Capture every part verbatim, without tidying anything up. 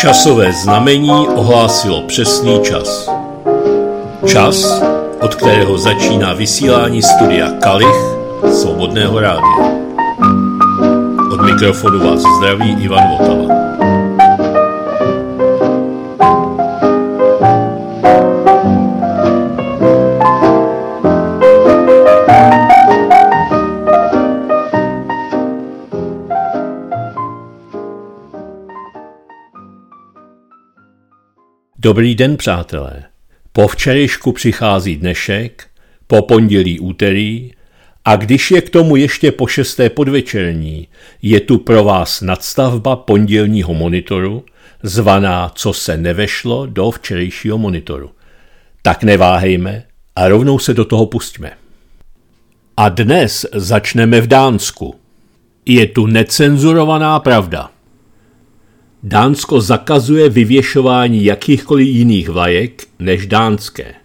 Časové znamení ohlásilo přesný čas. Čas, od kterého začíná vysílání studia Kalich Svobodného rádia. Od mikrofonu vás zdraví Ivan Votava. Dobrý den, přátelé. Po včerejšku přichází dnešek, po pondělí úterý a když je k tomu ještě po šesté podvečerní, je tu pro vás nadstavba pondělního monitoru, zvaná Co se nevešlo do včerejšího monitoru. Tak neváhejme a rovnou se do toho pustíme. A dnes začneme v Dánsku. Je tu necenzurovaná pravda. Dánsko zakazuje vyvěšování jakýchkoliv jiných vlajek než dánské.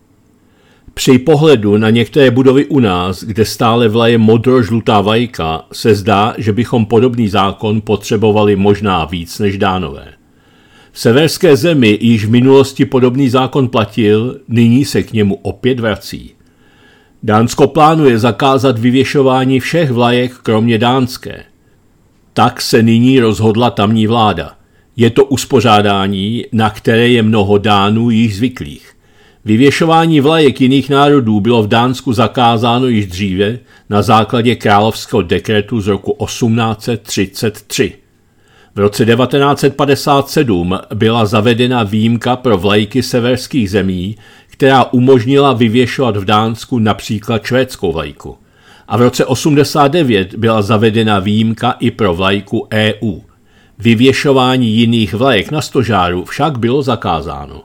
Při pohledu na některé budovy u nás, kde stále vlaje modro-žlutá vlajka, se zdá, že bychom podobný zákon potřebovali možná víc než Dánové. V severské zemi již v minulosti podobný zákon platil, nyní se k němu opět vrací. Dánsko plánuje zakázat vyvěšování všech vlajek kromě dánské. Tak se nyní rozhodla tamní vláda. Je to uspořádání, na které je mnoho Dánů již zvyklých. Vyvěšování vlajek jiných národů bylo v Dánsku zakázáno již dříve na základě královského dekretu z roku osmnáct set třicet tři. V roce devatenáct set padesát sedm byla zavedena výjimka pro vlajky severských zemí, která umožnila vyvěšovat v Dánsku například švédskou vlajku. A v roce osmdesát devět byla zavedena výjimka i pro vlajku E U. Vyvěšování jiných vlajek na stožáru však bylo zakázáno.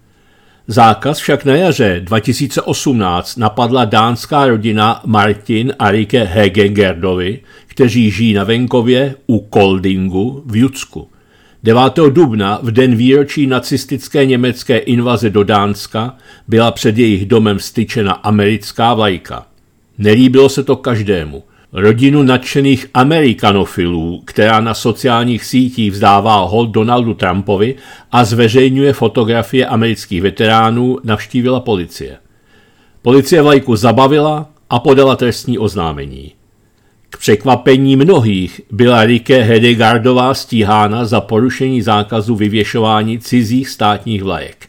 Zákaz však na jaře dva tisíce osmnáct napadla dánská rodina Martin a Rikke Hegengerdovi, kteří žijí na venkově u Koldingu v Judsku. devátého dubna, v den výročí nacistické německé invaze do Dánska, byla před jejich domem styčena americká vlajka. Nelíbilo se to každému. Rodinu nadšených amerikanofilů, která na sociálních sítích vzdává hold Donaldu Trumpovi a zveřejňuje fotografie amerických veteránů, navštívila policie. Policie vlajku zabavila a podala trestní oznámení. K překvapení mnohých byla Rikke Hedegardová stíhána za porušení zákazu vyvěšování cizích státních vlajek.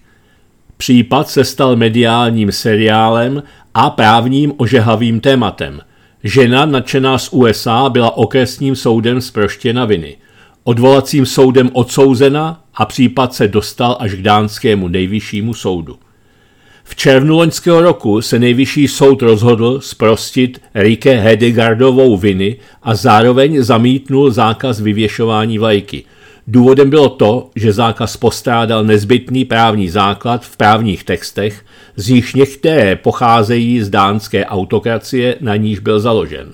Případ se stal mediálním seriálem a právním ožehavým tématem. Žena nadšená z U S A byla okresním soudem zproštěna viny. Odvolacím soudem odsouzena a případ se dostal až k dánskému nejvyššímu soudu. V červnu loňského roku se nejvyšší soud rozhodl zprostit Rikke Hedegardovou viny a zároveň zamítnul zákaz vyvěšování vlajky. Důvodem bylo to, že zákaz postrádal nezbytný právní základ v právních textech, z nichž některé pocházejí z dánské autokracie, na níž byl založen.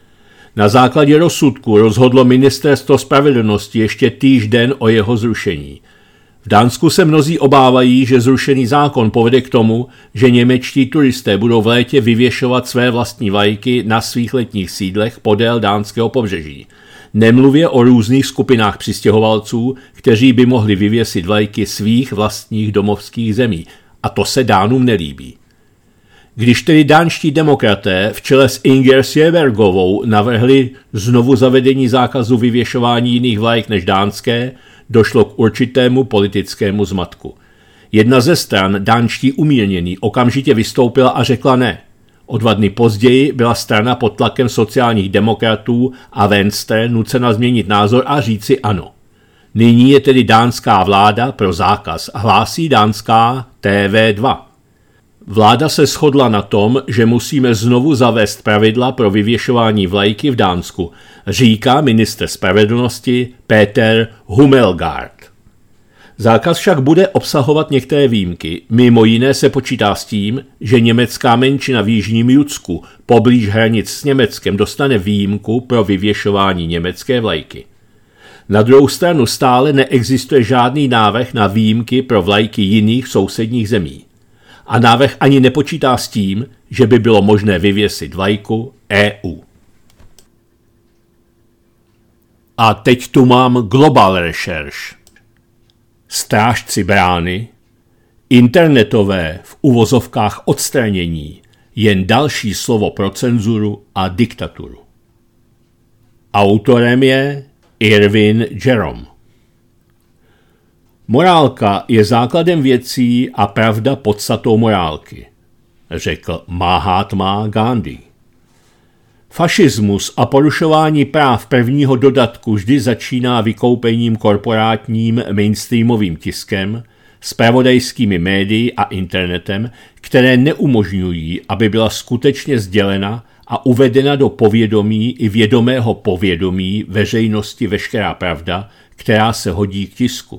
Na základě rozsudku rozhodlo ministerstvo spravedlnosti ještě týž den o jeho zrušení. V Dánsku se mnozí obávají, že zrušený zákon povede k tomu, že němečtí turisté budou v létě vyvěšovat své vlastní vlajky na svých letních sídlech podél dánského pobřeží. Nemluvě o různých skupinách přistěhovalců, kteří by mohli vyvěsit vlajky svých vlastních domovských zemí. A to se Dánům nelíbí. Když tedy dánští demokraté v čele s Inger Støjbergovou navrhli znovu zavedení zákazu vyvěšování jiných vlajek než dánské, došlo k určitému politickému zmatku. Jedna ze stran, dánští umírnění, okamžitě vystoupila a řekla ne. O dva dny později byla strana pod tlakem sociálních demokratů a Venstre nucena změnit názor a říci ano. Nyní je tedy dánská vláda pro zákaz, hlásí dánská T V dva. Vláda se shodla na tom, že musíme znovu zavést pravidla pro vyvěšování vlajky v Dánsku, říká ministr spravedlnosti Peter Hummelgaard. Zákaz však bude obsahovat některé výjimky. Mimo jiné se počítá s tím, že německá menšina v jižním Judsku poblíž hranic s Německem dostane výjimku pro vyvěšování německé vlajky. Na druhou stranu stále neexistuje žádný návrh na výjimky pro vlajky jiných sousedních zemí. A návrh ani nepočítá s tím, že by bylo možné vyvěsit vlajku E U. A teď tu mám Global Research. Strážci brány, internetové v uvozovkách odstranění, jen další slovo pro cenzuru a diktaturu. Autorem je Irvin Jerome. Morálka je základem věcí a pravda podstatou morálky, řekl Mahatma Gandhi. Fašismus a porušování práv prvního dodatku vždy začíná vykoupením korporátním mainstreamovým tiskem, zpravodajskými médii a internetem, které neumožňují, aby byla skutečně sdělena a uvedena do povědomí i vědomého povědomí veřejnosti veškerá pravda, která se hodí k tisku.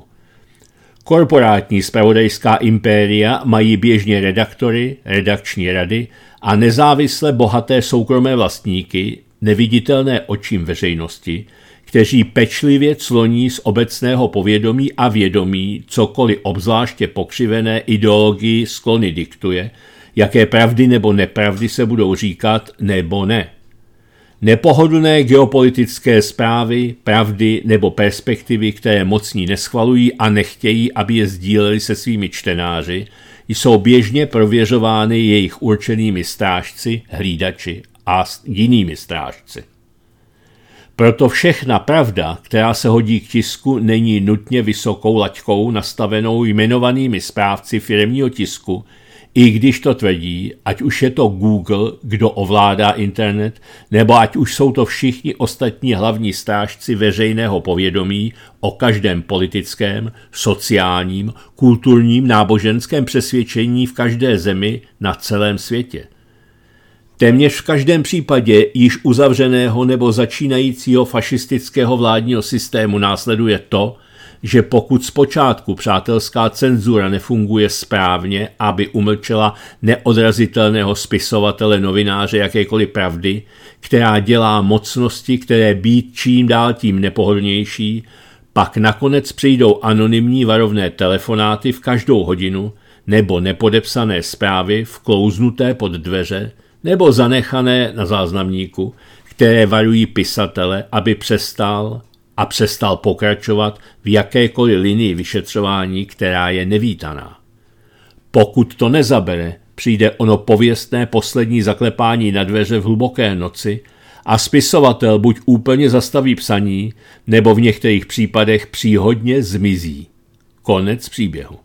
Korporátní zpravodajská impéria mají běžně redaktory, redakční rady a nezávisle bohaté soukromé vlastníky, neviditelné očím veřejnosti, kteří pečlivě cloní z obecného povědomí a vědomí cokoliv obzvláště pokřivené ideologii sklony diktuje, jaké pravdy nebo nepravdy se budou říkat nebo ne. Nepohodlné geopolitické zprávy, pravdy nebo perspektivy, které mocní neschvalují a nechtějí, aby je sdíleli se svými čtenáři, jsou běžně prověřovány jejich určenými strážci, hlídači a jinými strážci. Proto všechna pravda, která se hodí k tisku, není nutně vysokou laťkou nastavenou jmenovanými správci firemního tisku, i když to tvrdí, ať už je to Google, kdo ovládá internet, nebo ať už jsou to všichni ostatní hlavní strážci veřejného povědomí o každém politickém, sociálním, kulturním, náboženském přesvědčení v každé zemi na celém světě. Téměř v každém případě již uzavřeného nebo začínajícího fašistického vládního systému následuje to, že pokud zpočátku přátelská cenzura nefunguje správně, aby umlčela neodrazitelného spisovatele, novináře jakékoliv pravdy, která dělá mocnosti, které být čím dál tím nepohodlnější, pak nakonec přijdou anonymní varovné telefonáty v každou hodinu nebo nepodepsané zprávy vklouznuté pod dveře nebo zanechané na záznamníku, které varují pisatele, aby přestal a přestal pokračovat v jakékoliv linii vyšetřování, která je nevítaná. Pokud to nezabere, přijde ono pověstné poslední zaklepání na dveře v hluboké noci a spisovatel buď úplně zastaví psaní, nebo v některých případech příhodně zmizí. Konec příběhu.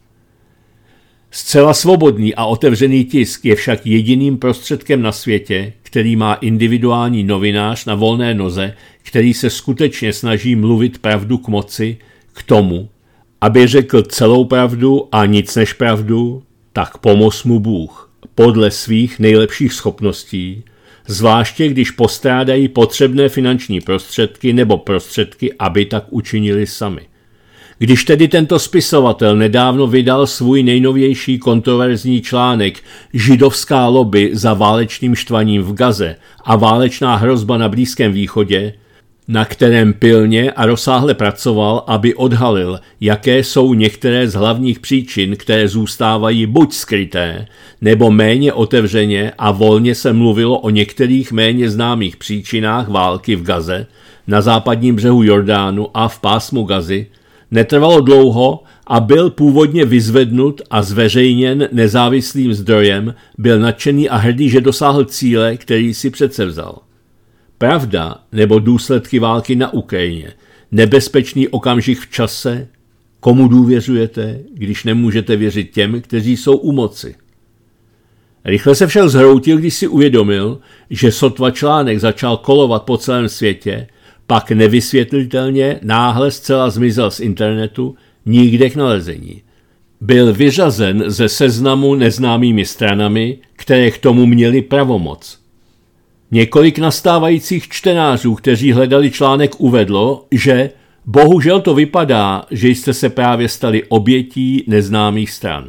Zcela svobodný a otevřený tisk je však jediným prostředkem na světě, který má individuální novinář na volné noze, který se skutečně snaží mluvit pravdu k moci, k tomu, aby řekl celou pravdu a nic než pravdu, tak pomoz mu Bůh, podle svých nejlepších schopností, zvláště když postrádají potřebné finanční prostředky nebo prostředky, aby tak učinili sami. Když tedy tento spisovatel nedávno vydal svůj nejnovější kontroverzní článek Židovská lobby za válečným štvaním v Gaze a válečná hrozba na Blízkém východě, na kterém pilně a rozsáhle pracoval, aby odhalil, jaké jsou některé z hlavních příčin, které zůstávají buď skryté, nebo méně otevřeně a volně se mluvilo o některých méně známých příčinách války v Gaze, na západním břehu Jordánu a v pásmu Gazy, netrvalo dlouho a byl původně vyzvednut a zveřejněn nezávislým zdrojem, byl nadšený a hrdý, že dosáhl cíle, který si předsevzal. Pravda nebo důsledky války na Ukrajině, nebezpečný okamžik v čase, komu důvěřujete, když nemůžete věřit těm, kteří jsou u moci. Rychle se však zhroutil, když si uvědomil, že sotva článek začal kolovat po celém světě, pak nevysvětlitelně náhle zcela zmizel z internetu, nikde k nalezení. Byl vyřazen ze seznamu neznámými stranami, které k tomu měli pravomoc. Několik nastávajících čtenářů, kteří hledali článek, uvedlo, že bohužel to vypadá, že jste se právě stali obětí neznámých stran.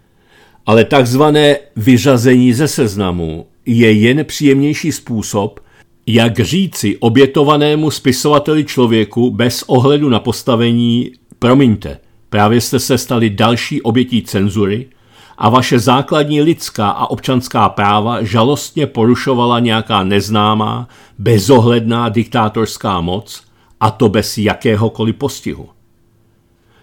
Ale takzvané vyřazení ze seznamu je jen příjemnější způsob, jak říci obětovanému spisovateli člověku bez ohledu na postavení: promiňte, právě jste se stali další obětí cenzury a vaše základní lidská a občanská práva žalostně porušovala nějaká neznámá, bezohledná diktátorská moc, a to bez jakéhokoliv postihu.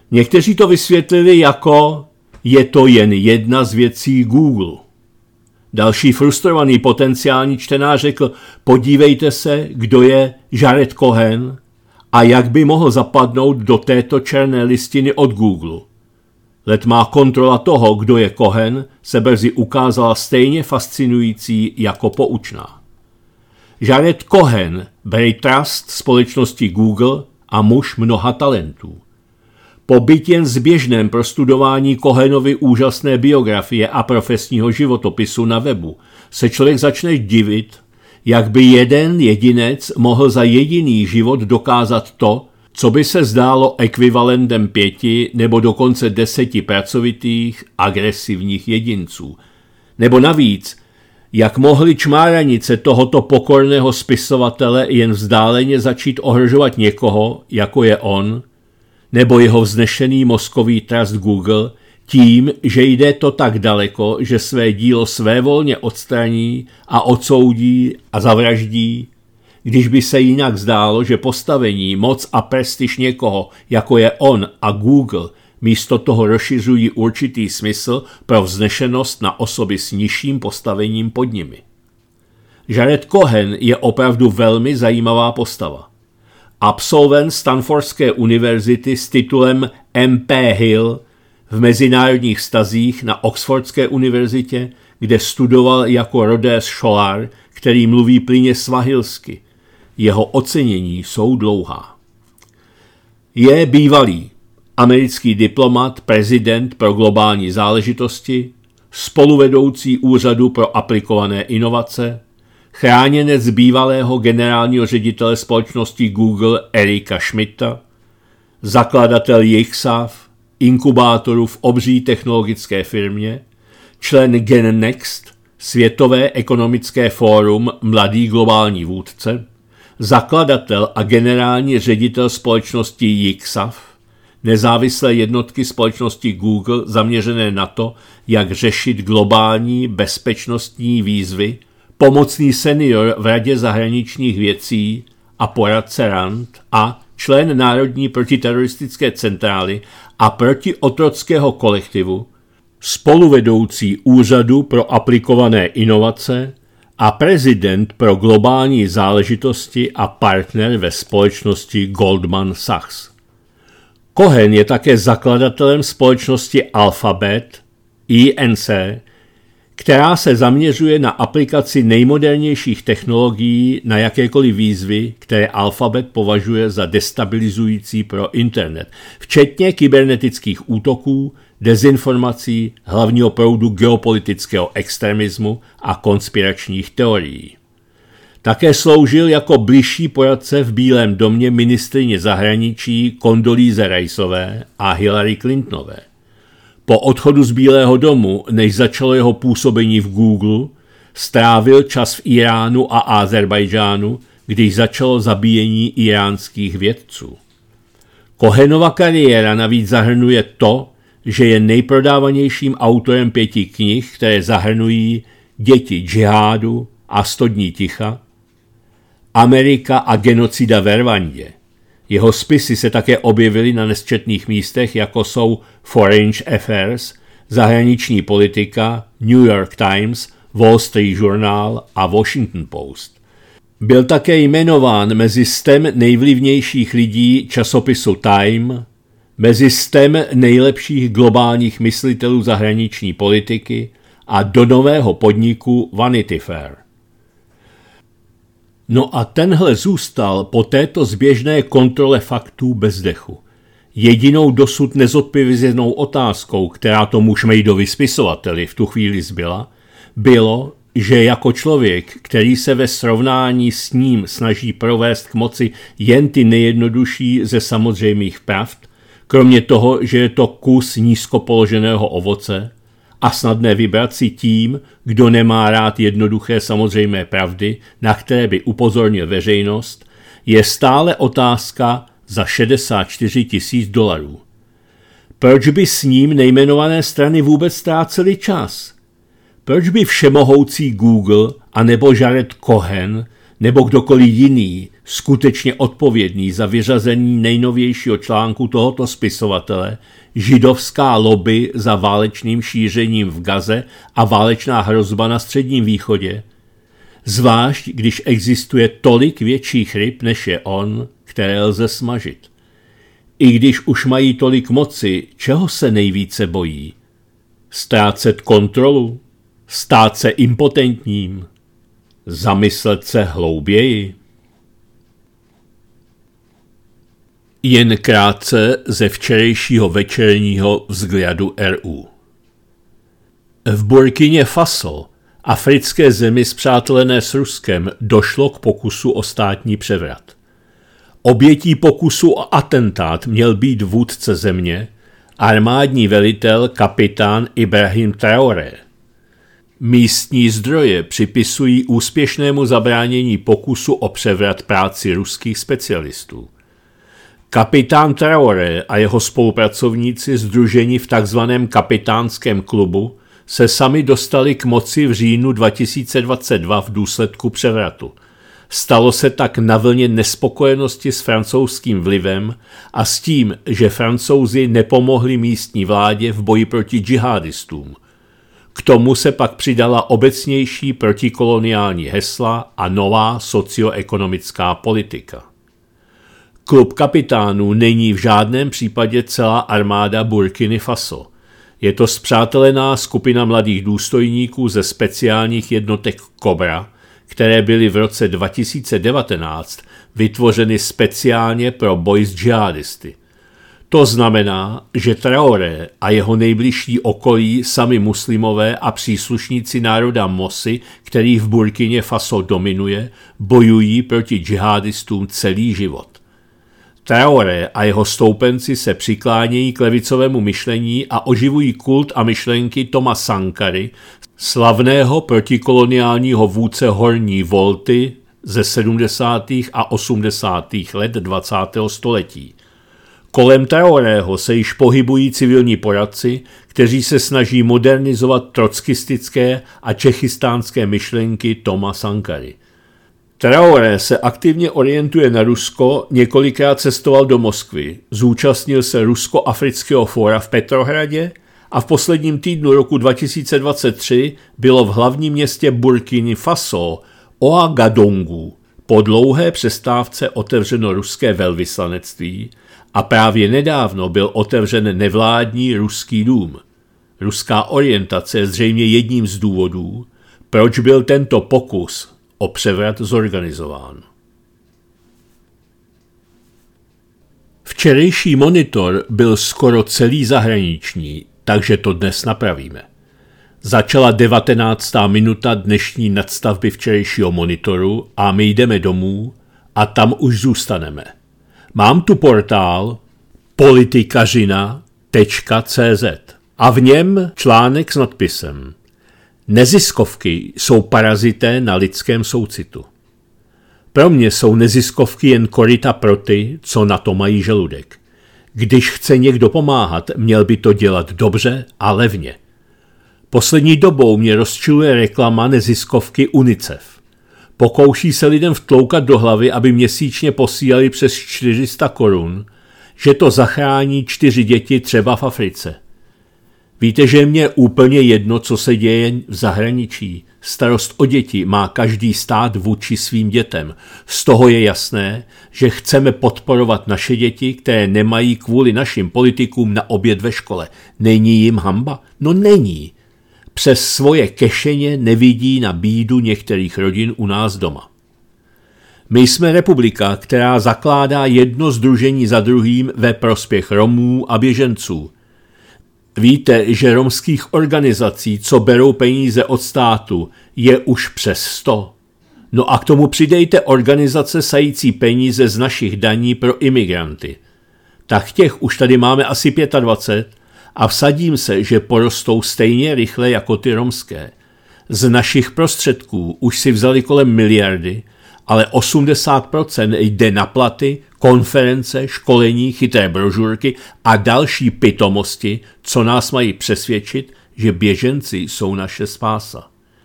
Někteří to vysvětlili jako je to jen jedna z věcí Google. Další frustrovaný potenciální čtenář řekl, podívejte se, kdo je Jared Cohen a jak by mohl zapadnout do této černé listiny od Google. Letmá kontrola toho, kdo je Cohen, se brzy ukázala stejně fascinující jako poučná. Jared Cohen, Brain Trust společnosti Google a muž mnoha talentů. Po byť jen zběžném prostudování Cohenovy úžasné biografie a profesního životopisu na webu se člověk začne divit, jak by jeden jedinec mohl za jediný život dokázat to, co by se zdálo ekvivalentem pěti nebo dokonce deseti pracovitých, agresivních jedinců. Nebo navíc, jak mohly čmáranice tohoto pokorného spisovatele jen vzdáleně začít ohrožovat někoho, jako je on, nebo jeho vznešený mozkový trust Google, tím, že jde to tak daleko, že své dílo svévolně odstraní a odsoudí a zavraždí, když by se jinak zdálo, že postavení, moc a prestiž někoho, jako je on a Google, místo toho rozšiřují určitý smysl pro vznešenost na osoby s nižším postavením pod nimi. Jared Cohen je opravdu velmi zajímavá postava. Absolvent Stanfordské univerzity s titulem M P Hill v mezinárodních vztazích na Oxfordské univerzitě, kde studoval jako rodés šolár, který mluví plynně svahilsky. Jeho ocenění jsou dlouhá. Je bývalý americký diplomat, prezident pro globální záležitosti, spoluvedoucí úřadu pro aplikované inovace, chráněnec bývalého generálního ředitele společnosti Google Erika Schmidta, zakladatel Jigsaw, inkubátoru v obří technologické firmě, člen GenNext, Světové ekonomické fórum Mladý globální vůdce, zakladatel a generální ředitel společnosti Jigsaw, nezávislé jednotky společnosti Google zaměřené na to, jak řešit globální bezpečnostní výzvy, pomocný senior v Radě zahraničních věcí a poradce RAND a člen Národní protiteroristické centrály a protiotrockého kolektivu, spoluvedoucí úřadu pro aplikované inovace a prezident pro globální záležitosti a partner ve společnosti Goldman Sachs. Cohen je také zakladatelem společnosti Alphabet, I N C, která se zaměřuje na aplikaci nejmodernějších technologií na jakékoliv výzvy, které Alphabet považuje za destabilizující pro internet, včetně kybernetických útoků, dezinformací, hlavního proudu geopolitického extremismu a konspiračních teorií. Také sloužil jako bližší poradce v Bílém domě ministryně zahraničí Condoleezze Riceové a Hillary Clintonové. Po odchodu z Bílého domu, než začalo jeho působení v Google, strávil čas v Iránu a Azerbajdžánu, když začalo zabíjení iránských vědců. Cohenova kariéra navíc zahrnuje to, že je nejprodávanějším autorem pěti knih, které zahrnují Děti džihádu a Sto dní ticha, Amerika a genocida ve Rwandě. Jeho spisy se také objevily na nesčetných místech, jako jsou Foreign Affairs, Zahraniční politika, New York Times, Wall Street Journal a Washington Post. Byl také jmenován mezi stem nejvlivnějších lidí časopisu Time, mezi stem nejlepších globálních myslitelů zahraniční politiky a do nového podniku Vanity Fair. No a tenhle zůstal po této zběžné kontrole faktů bez dechu. Jedinou dosud nezodpovězenou otázkou, která tomu šmejdovi spisovateli v tu chvíli zbyla, bylo, že jako člověk, který se ve srovnání s ním snaží provést k moci jen ty nejjednodušší ze samozřejmých pravd, kromě toho, že je to kus nízko položeného ovoce a snadné vybrat si tím, kdo nemá rád jednoduché samozřejmé pravdy, na které by upozornil veřejnost, je stále otázka za šedesát čtyři tisíc dolarů. Proč by s ním nejmenované strany vůbec ztrácely čas? Proč by všemohoucí Google anebo Jared Cohen nebo kdokoliv jiný skutečně odpovědný za vyřazení nejnovějšího článku tohoto spisovatele, židovská lobby za válečným šířením v Gaze a válečná hrozba na Středním východě, zvlášť když existuje tolik větších ryb, než je on, které lze smažit. I když už mají tolik moci, čeho se nejvíce bojí? Ztrácet kontrolu? Stát se impotentním? Zamyslet se hlouběji? Jen krátce ze včerejšího večerního vzhledu R U. V Burkině Faso, africké zemi spřátelené s Ruskem, došlo k pokusu o státní převrat. Obětí pokusu o atentát měl být vůdce země, armádní velitel kapitán Ibrahim Traoré. Místní zdroje připisují úspěšnému zabránění pokusu o převrat práci ruských specialistů. Kapitán Traoré a jeho spolupracovníci sdruženi v takzvaném kapitánském klubu se sami dostali k moci v říjnu dva tisíce dvacet dva v důsledku převratu. Stalo se tak na vlně nespokojenosti s francouzským vlivem a s tím, že Francouzi nepomohli místní vládě v boji proti džihadistům. K tomu se pak přidala obecnější protikoloniální hesla a nová socioekonomická politika. Klub kapitánů není v žádném případě celá armáda Burkiny Faso. Je to spřátelená skupina mladých důstojníků ze speciálních jednotek Cobra, které byly v roce dva tisíce devatenáct vytvořeny speciálně pro boj s džihadisty. To znamená, že Traoré a jeho nejbližší okolí sami muslimové a příslušníci národa Mossi, který v Burkině Faso dominuje, bojují proti džihadistům celý život. Traoré a jeho stoupenci se přiklánějí k levicovému myšlení a oživují kult a myšlenky Toma Sankary, slavného protikoloniálního vůdce Horní Volty ze sedmdesátých a osmdesátých let dvacátého století. Kolem Traorého se již pohybují civilní poradci, kteří se snaží modernizovat trotskistické a čechistánské myšlenky Toma Sankary. Traoré se aktivně orientuje na Rusko, několikrát cestoval do Moskvy, zúčastnil se Rusko-afrického fóra v Petrohradě a v posledním týdnu roku dva tisíce dvacet tři bylo v hlavním městě Burkiny Faso, Ouagadougou, po dlouhé přestávce otevřeno ruské velvyslanectví a právě nedávno byl otevřen nevládní ruský dům. Ruská orientace je zřejmě jedním z důvodů, proč byl tento pokus o převrat zorganizován. Včerejší monitor byl skoro celý zahraniční, takže to dnes napravíme. Začala devatenáctá minuta dnešní nadstavby včerejšího monitoru a my jdeme domů a tam už zůstaneme. Mám tu portál politikařina tečka cé zet a v něm článek s nadpisem Neziskovky jsou parazité na lidském soucitu. Pro mě jsou neziskovky jen koryta pro ty, co na to mají žaludek. Když chce někdo pomáhat, měl by to dělat dobře a levně. Poslední dobou mě rozčiluje reklama neziskovky UNICEF. Pokouší se lidem vtloukat do hlavy, aby měsíčně posílali přes čtyři sta korun, že to zachrání čtyři děti třeba v Africe. Víte, že mě úplně jedno, co se děje v zahraničí. Starost o děti má každý stát vůči svým dětem. Z toho je jasné, že chceme podporovat naše děti, které nemají kvůli našim politikům na oběd ve škole. Není jim hanba? No není. Přes svoje kešeně nevidí na bídu některých rodin u nás doma. My jsme republika, která zakládá jedno sdružení za druhým ve prospěch Romů a běženců. Víte, že romských organizací, co berou peníze od státu, je už přes sto. No a k tomu přidejte organizace sající peníze z našich daní pro imigranty. Tak těch už tady máme asi dvacet pět a vsadím se, že porostou stejně rychle jako ty romské. Z našich prostředků už si vzali kolem miliardy, ale osmdesát procent jde na platy, konference, školení, chytré brožurky a další pitomosti, co nás mají přesvědčit, že běženci jsou naše spása.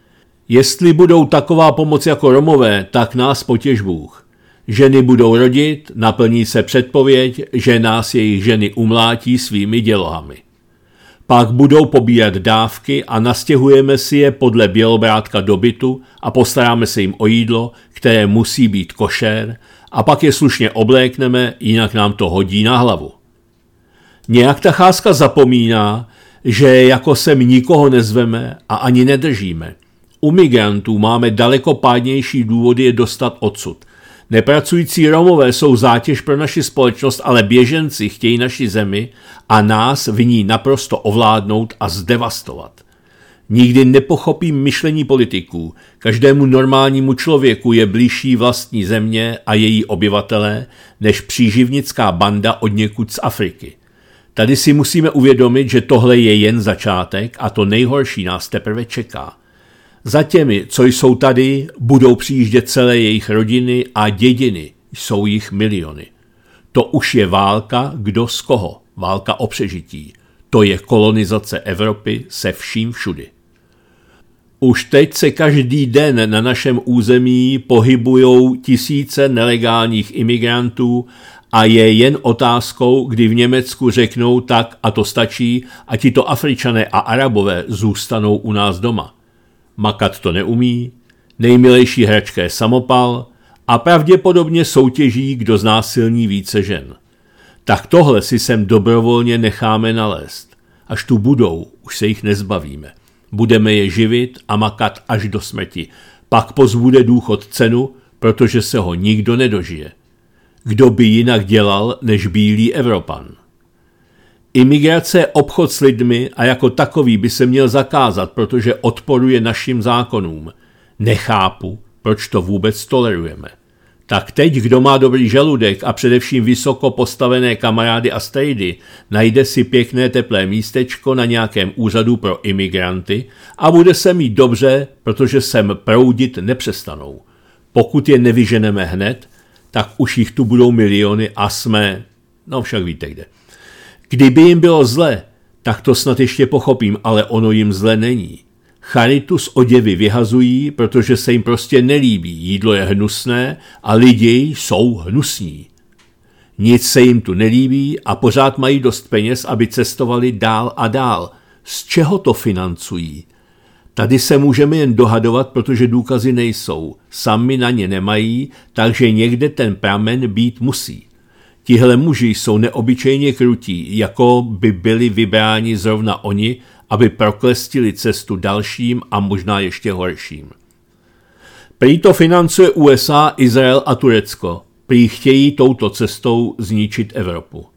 Jestli budou taková pomoc jako Romové, tak nás potěš Bůh. Ženy budou rodit, naplní se předpověď, že nás jejich ženy umlátí svými dělohami. Pak budou pobírat dávky a nastěhujeme si je podle Bělobrátka do bytu a postaráme se jim o jídlo, které musí být košer, a pak je slušně oblékneme, jinak nám to hodí na hlavu. Nějak ta cházka zapomíná, že jako sem nikoho nezveme a ani nedržíme. U migrantů máme daleko pádnější důvody je dostat odsud. Nepracující Romové jsou zátěž pro naši společnost, ale běženci chtějí naši zemi a nás v ní naprosto ovládnout a zdevastovat. Nikdy nepochopím myšlení politiků. Každému normálnímu člověku je blížší vlastní země a její obyvatelé než příživnická banda odněkud z Afriky. Tady si musíme uvědomit, že tohle je jen začátek a to nejhorší nás teprve čeká. Za těmi, co jsou tady, budou přijíždět celé jejich rodiny a dědiny, jsou jich miliony. To už je válka kdo z koho, válka o přežití. To je kolonizace Evropy se vším všudy. Už teď se každý den na našem území pohybujou tisíce nelegálních imigrantů a je jen otázkou, kdy v Německu řeknou tak a to stačí a tito Afričané a Arabové zůstanou u nás doma. Makat to neumí, nejmilejší hračka je samopal a pravděpodobně soutěží, kdo znásilní více žen. Tak tohle si sem dobrovolně necháme nalézt. Až tu budou, už se jich nezbavíme. Budeme je živit a makat až do smrti. Pak pozbude důchod cenu, protože se ho nikdo nedožije. Kdo by jinak dělal než bílý Evropan? Imigrace je obchod s lidmi a jako takový by se měl zakázat, protože odporuje našim zákonům. Nechápu, proč to vůbec tolerujeme. Tak teď, kdo má dobrý žaludek a především vysoko postavené kamarády a strejdy, najde si pěkné teplé místečko na nějakém úřadu pro imigranty a bude se mít dobře, protože sem proudit nepřestanou. Pokud je nevyženeme hned, tak už jich tu budou miliony a jsme, no však víte kde. Kdyby jim bylo zle, tak to snad ještě pochopím, ale ono jim zle není. Charitu z oděvy vyhazují, protože se jim prostě nelíbí, jídlo je hnusné a lidi jsou hnusní. Nic se jim tu nelíbí a pořád mají dost peněz, aby cestovali dál a dál. Z čeho to financují? Tady se můžeme jen dohadovat, protože důkazy nejsou. Sami na ně nemají, takže někde ten pramen být musí. Tihle muži jsou neobyčejně krutí, jako by byli vybráni zrovna oni, aby proklestili cestu dalším a možná ještě horším. Prý to financuje U S A, Izrael a Turecko. Prý chtějí touto cestou zničit Evropu.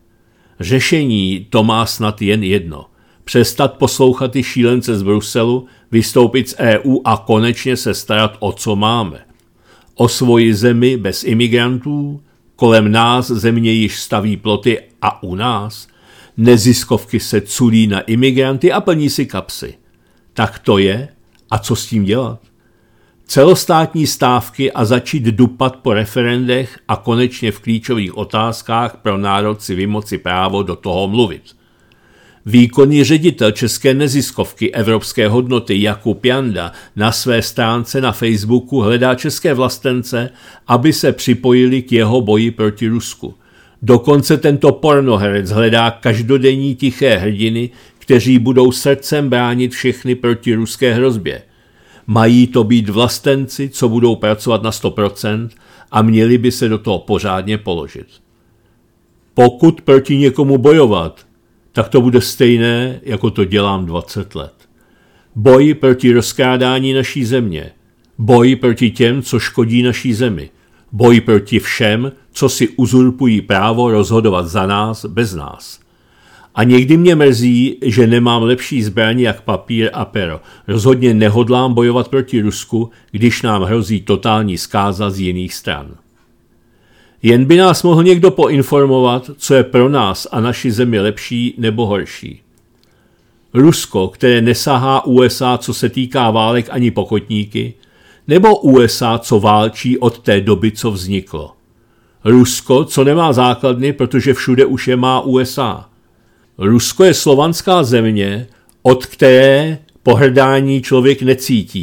Řešení to má snad jen jedno. Přestat poslouchat ty šílence z Bruselu, vystoupit z E U a konečně se starat o co máme. O svoji zemi bez imigrantů, kolem nás země již staví ploty a u nás neziskovky se culí na imigranty a plní si kapsy. Tak to je a co s tím dělat? Celostátní stávky a začít dupat po referendech a konečně v klíčových otázkách pro národ si vymoci právo do toho mluvit. Výkonný ředitel české neziskovky Evropské hodnoty Jakub Janda na své stránce na Facebooku hledá české vlastence, aby se připojili k jeho boji proti Rusku. Dokonce tento pornoherec hledá každodenní tiché hrdiny, kteří budou srdcem bránit všechny proti ruské hrozbě. Mají to být vlastenci, co budou pracovat na sto procent a měli by se do toho pořádně položit. Pokud proti někomu bojovat, tak to bude stejné, jako to dělám dvacet let. Boj proti rozkrádání naší země. Boj proti těm, co škodí naší zemi. Boj proti všem, co si uzurpují právo rozhodovat za nás, bez nás. A někdy mě mrzí, že nemám lepší zbraň jak papír a pero. Rozhodně nehodlám bojovat proti Rusku, když nám hrozí totální zkáza z jiných stran. Jen by nás mohl někdo poinformovat, co je pro nás a naši zemi lepší nebo horší. Rusko, které nesahá U S A, co se týká válek ani pokotníky, nebo U S A, co válčí od té doby, co vzniklo. Rusko, co nemá základny, protože všude už je má U S A. Rusko je slovanská země, od které pohrdání člověk necítí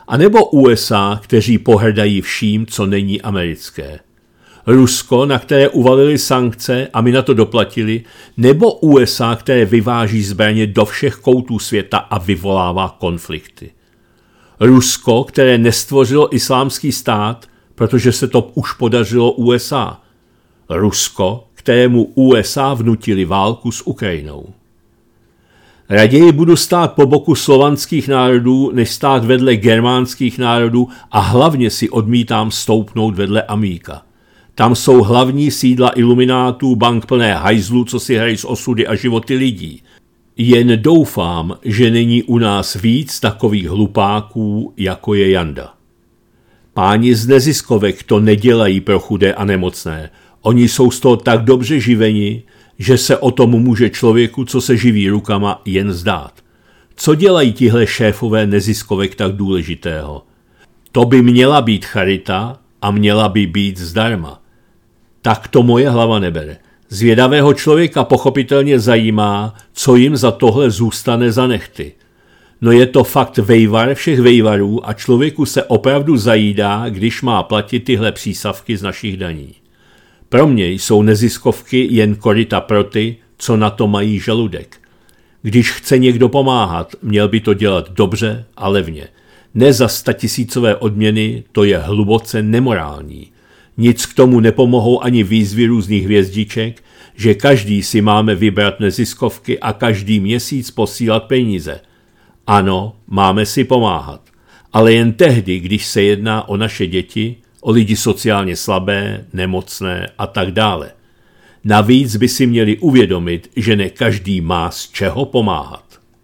anebo U S A, kteří pohrdají vším, co není americké? Rusko, na které uvalili sankce a my na to doplatili, nebo U S A, které vyváží zbraně do všech koutů světa a vyvolává konflikty? Rusko, které nestvořilo islámský stát, protože se to už podařilo U S A. Rusko, kterému U S A vnutili válku s Ukrajinou. Raději budu stát po boku slovanských národů, než stát vedle germánských národů a hlavně si odmítám stoupnout vedle Amíka. Tam jsou hlavní sídla iluminátů, bank plné hajzlů, co si hrají s osudy a životy lidí. Jen doufám, že není u nás víc takových hlupáků, jako je Janda. Páni z neziskovek to nedělají pro chudé a nemocné. Oni jsou z toho tak dobře živeni, že se o tom může člověku, co se živí rukama, jen zdát. Co dělají tihle šéfové neziskovek tak důležitého? To by měla být charita a měla by být zdarma. Tak to moje hlava nebere. Zvědavého člověka pochopitelně zajímá, co jim za tohle zůstane za nehty. No je to fakt vejvar všech vejvarů a člověku se opravdu zajídá, když má platit tyhle přísavky z našich daní. Pro mě jsou neziskovky jen koryta pro ty, co na to mají žaludek. Když chce někdo pomáhat, měl by to dělat dobře a levně. Ne za statisícové odměny, to je hluboce nemorální. Nic k tomu nepomohou ani výzvy různých hvězdiček, že každý si máme vybrat neziskovky a každý měsíc posílat peníze. Ano, máme si pomáhat, ale jen tehdy, když se jedná o naše děti, o lidi sociálně slabé, nemocné a tak dále. Navíc by si měli uvědomit, že ne každý má z čeho pomáhat.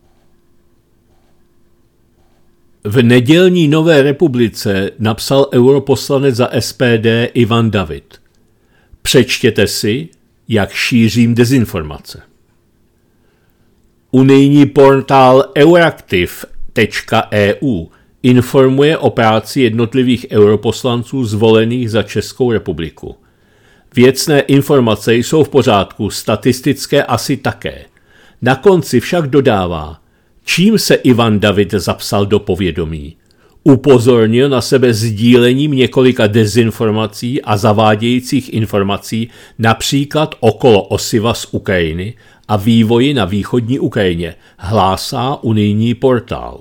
V nedělní Nové republice napsal europoslanec za S P D Ivan David. Přečtěte si, jak šířím dezinformace. Unijní portál euraktiv tečka e u informuje o práci jednotlivých europoslanců zvolených za Českou republiku. Věcné informace jsou v pořádku, statistické asi také. Na konci však dodává, čím se Ivan David zapsal do povědomí. Upozornil na sebe sdílením několika dezinformací a zavádějících informací, například okolo osiva z Ukrajiny a vývoji na východní Ukrajině, hlásá unijní portál.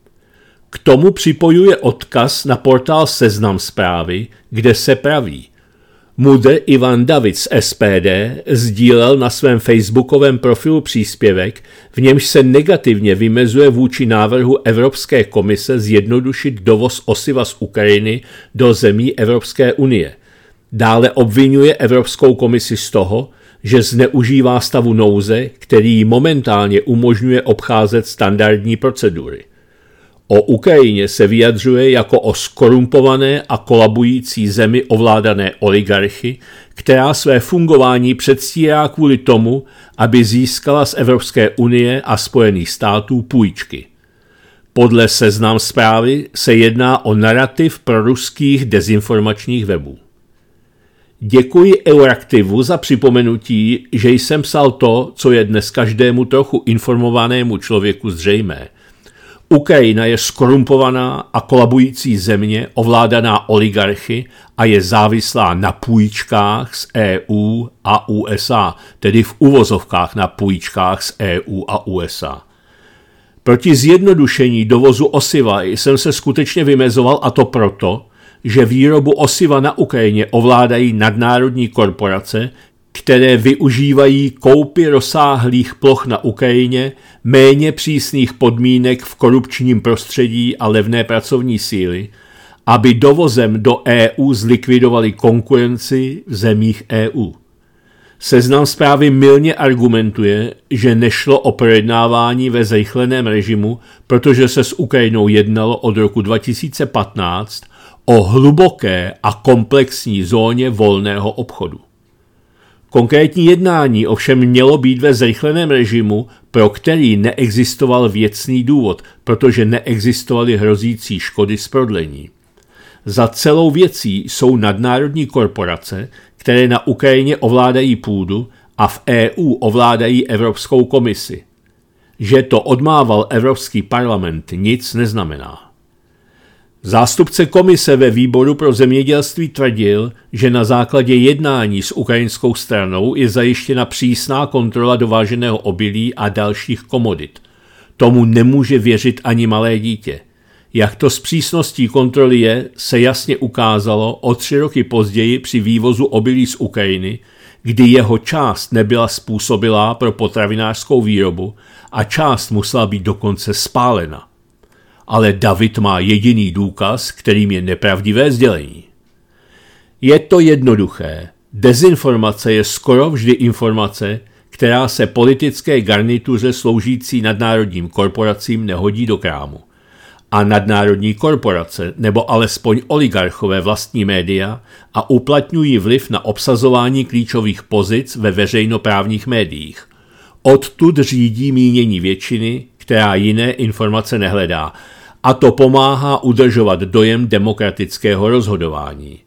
K tomu připojuje odkaz na portál Seznam Zprávy, kde se praví: Mudr Ivan David z S P D sdílel na svém facebookovém profilu příspěvek, v němž se negativně vymezuje vůči návrhu Evropské komise zjednodušit dovoz osiva z Ukrajiny do zemí Evropské unie. Dále obvinuje Evropskou komisi z toho, že zneužívá stavu nouze, který momentálně umožňuje obcházet standardní procedury. O Ukrajině se vyjadřuje jako o skorumpované a kolabující zemi ovládané oligarchy, která své fungování předstírá kvůli tomu, aby získala z Evropské unie a Spojených států půjčky. Podle Seznam Zprávy se jedná o narativ proruských dezinformačních webů. Děkuji Euraktivu za připomenutí, že jsem psal to, co je dnes každému trochu informovanému člověku zřejmé. Ukrajina je skorumpovaná a kolabující země ovládaná oligarchy a je závislá na půjčkách z E U a U S A, tedy v uvozovkách na půjčkách z E U a U S A. Proti zjednodušení dovozu osiva jsem se skutečně vymezoval, a to proto, že výrobu osiva na Ukrajině ovládají nadnárodní korporace, které využívají koupy rozsáhlých ploch na Ukrajině, méně přísných podmínek v korupčním prostředí a levné pracovní síly, aby dovozem do E U zlikvidovali konkurenci v zemích E U. Seznam Zprávy mylně argumentuje, že nešlo o projednávání ve zrychleném režimu, protože se s Ukrajinou jednalo od roku dva tisíce patnáct o hluboké a komplexní zóně volného obchodu. Konkrétní jednání ovšem mělo být ve zrychleném režimu, pro který neexistoval věcný důvod, protože neexistovaly hrozící škody z prodlení. Za celou věcí jsou nadnárodní korporace, které na Ukrajině ovládají půdu a v E U ovládají Evropskou komisi. Že to odmával Evropský parlament, nic neznamená. Zástupce komise ve výboru pro zemědělství tvrdil, že na základě jednání s ukrajinskou stranou je zajištěna přísná kontrola dováženého obilí a dalších komodit. Tomu nemůže věřit ani malé dítě. Jak to s přísností kontroly je, se jasně ukázalo o tři roky později při vývozu obilí z Ukrajiny, kdy jeho část nebyla způsobilá pro potravinářskou výrobu a část musela být dokonce spálena. Ale David má jediný důkaz, kterým je nepravdivé sdělení. Je to jednoduché. Dezinformace je skoro vždy informace, která se politické garnituře sloužící nadnárodním korporacím nehodí do krámu. A nadnárodní korporace, nebo alespoň oligarchové vlastní média a uplatňují vliv na obsazování klíčových pozic ve veřejnoprávních médiích. Odtud řídí mínění většiny, která jiné informace nehledá, a to pomáhá udržovat dojem demokratického rozhodování.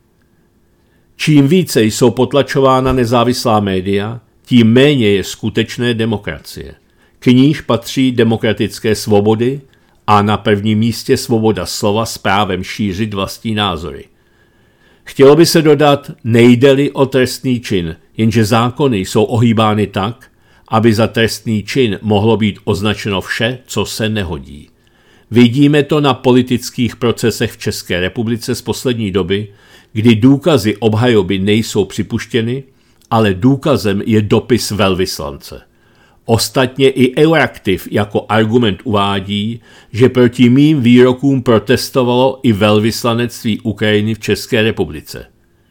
Čím více jsou potlačována nezávislá média, tím méně je skutečné demokracie. K níž patří demokratické svobody a na prvním místě svoboda slova s právem šířit vlastní názory. Chtělo by se dodat, nejde-li o trestný čin, jenže zákony jsou ohýbány tak, aby za trestný čin mohlo být označeno vše, co se nehodí. Vidíme to na politických procesech v České republice z poslední doby, kdy důkazy obhajoby nejsou připuštěny, ale důkazem je dopis velvyslance. Ostatně i Euraktiv jako argument uvádí, že proti mým výrokům protestovalo i velvyslanectví Ukrajiny v České republice.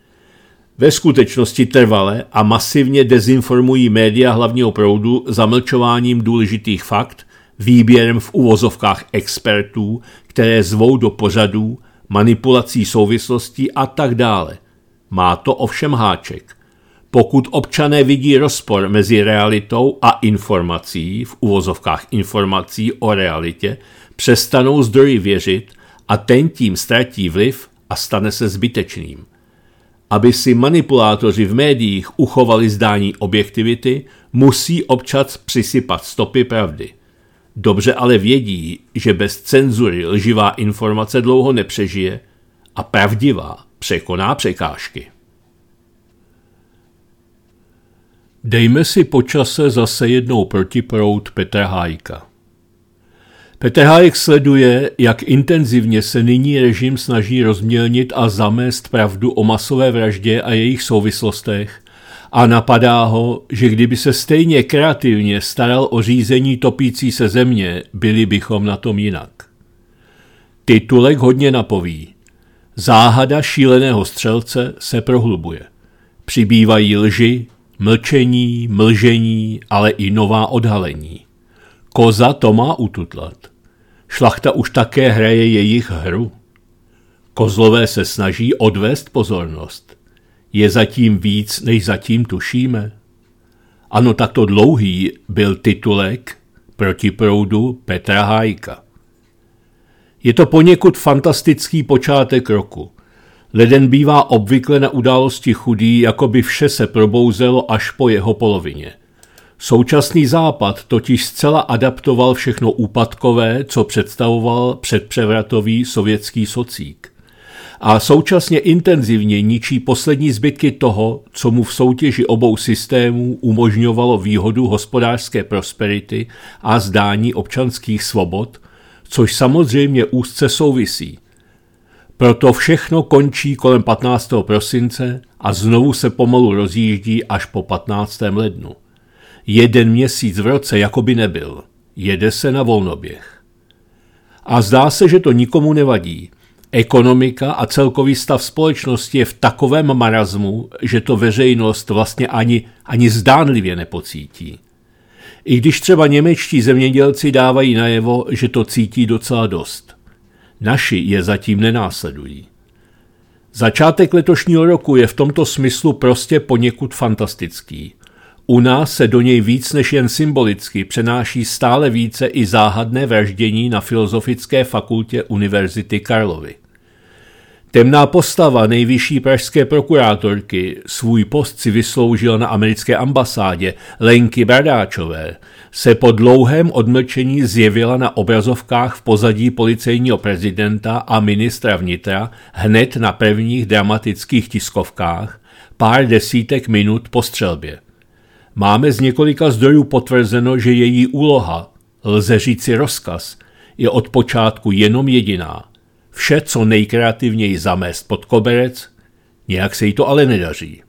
Ve skutečnosti trvale a masivně dezinformují média hlavního proudu zamlčováním důležitých fakt, výběrem v uvozovkách expertů, které zvou do pořadů, manipulací souvislostí a tak dále. Má to ovšem háček. Pokud občané vidí rozpor mezi realitou a informací, v uvozovkách informací o realitě, přestanou zdroji věřit a ten tím ztratí vliv a stane se zbytečným. Aby si manipulátoři v médiích uchovali zdání objektivity, musí občas přisypat stopy pravdy. Dobře ale vědí, že bez cenzury lživá informace dlouho nepřežije a pravdivá překoná překážky. Dejme si po čase zase jednou protiproud Petra Hájka. Petr Hájek sleduje, jak intenzivně se nyní režim snaží rozmělnit a zamést pravdu o masové vraždě a jejich souvislostech a napadá ho, že kdyby se stejně kreativně staral o řízení topící se země, byli bychom na tom jinak. Titulek hodně napoví. Záhada šíleného střelce se prohlubuje. Přibývají lži, mlčení, mlžení, ale i nová odhalení. Koza to má ututlat. Šlachta už také hraje jejich hru. Kozlové se snaží odvést pozornost. Je zatím víc, než zatím tušíme? Ano, takto dlouhý byl titulek proti proudu Petra Hájka. Je to poněkud fantastický počátek roku. Leden bývá obvykle na události chudý, jako by vše se probouzelo až po jeho polovině. Současný západ totiž zcela adaptoval všechno úpadkové, co představoval předpřevratový sovětský socík. A současně intenzivně ničí poslední zbytky toho, co mu v soutěži obou systémů umožňovalo výhodu hospodářské prosperity a zdání občanských svobod, což samozřejmě úzce souvisí. Proto všechno končí kolem patnáctého prosince a znovu se pomalu rozjíždí až po patnáctém lednu. Jeden měsíc v roce jako by nebyl. Jede se na volnoběh. A zdá se, že to nikomu nevadí. Ekonomika a celkový stav společnosti je v takovém marazmu, že to veřejnost vlastně ani, ani zdánlivě nepocítí. I když třeba němečtí zemědělci dávají najevo, že to cítí docela dost. Naši je zatím nenásledují. Začátek letošního roku je v tomto smyslu prostě poněkud fantastický. U nás se do něj víc než jen symbolicky přenáší stále více i záhadné vraždění na Filozofické fakultě Univerzity Karlovy. Temná postava nejvyšší pražské prokurátorky svůj post si vysloužil na americké ambasádě Lenky Bradáčové, se po dlouhém odmlčení zjevila na obrazovkách v pozadí policejního prezidenta a ministra vnitra hned na prvních dramatických tiskovkách pár desítek minut po střelbě. Máme z několika zdrojů potvrzeno, že její úloha, lze říci rozkaz, je od počátku jenom jediná. Vše, co nejkreativněji zamést pod koberec, nějak se jí to ale nedaří.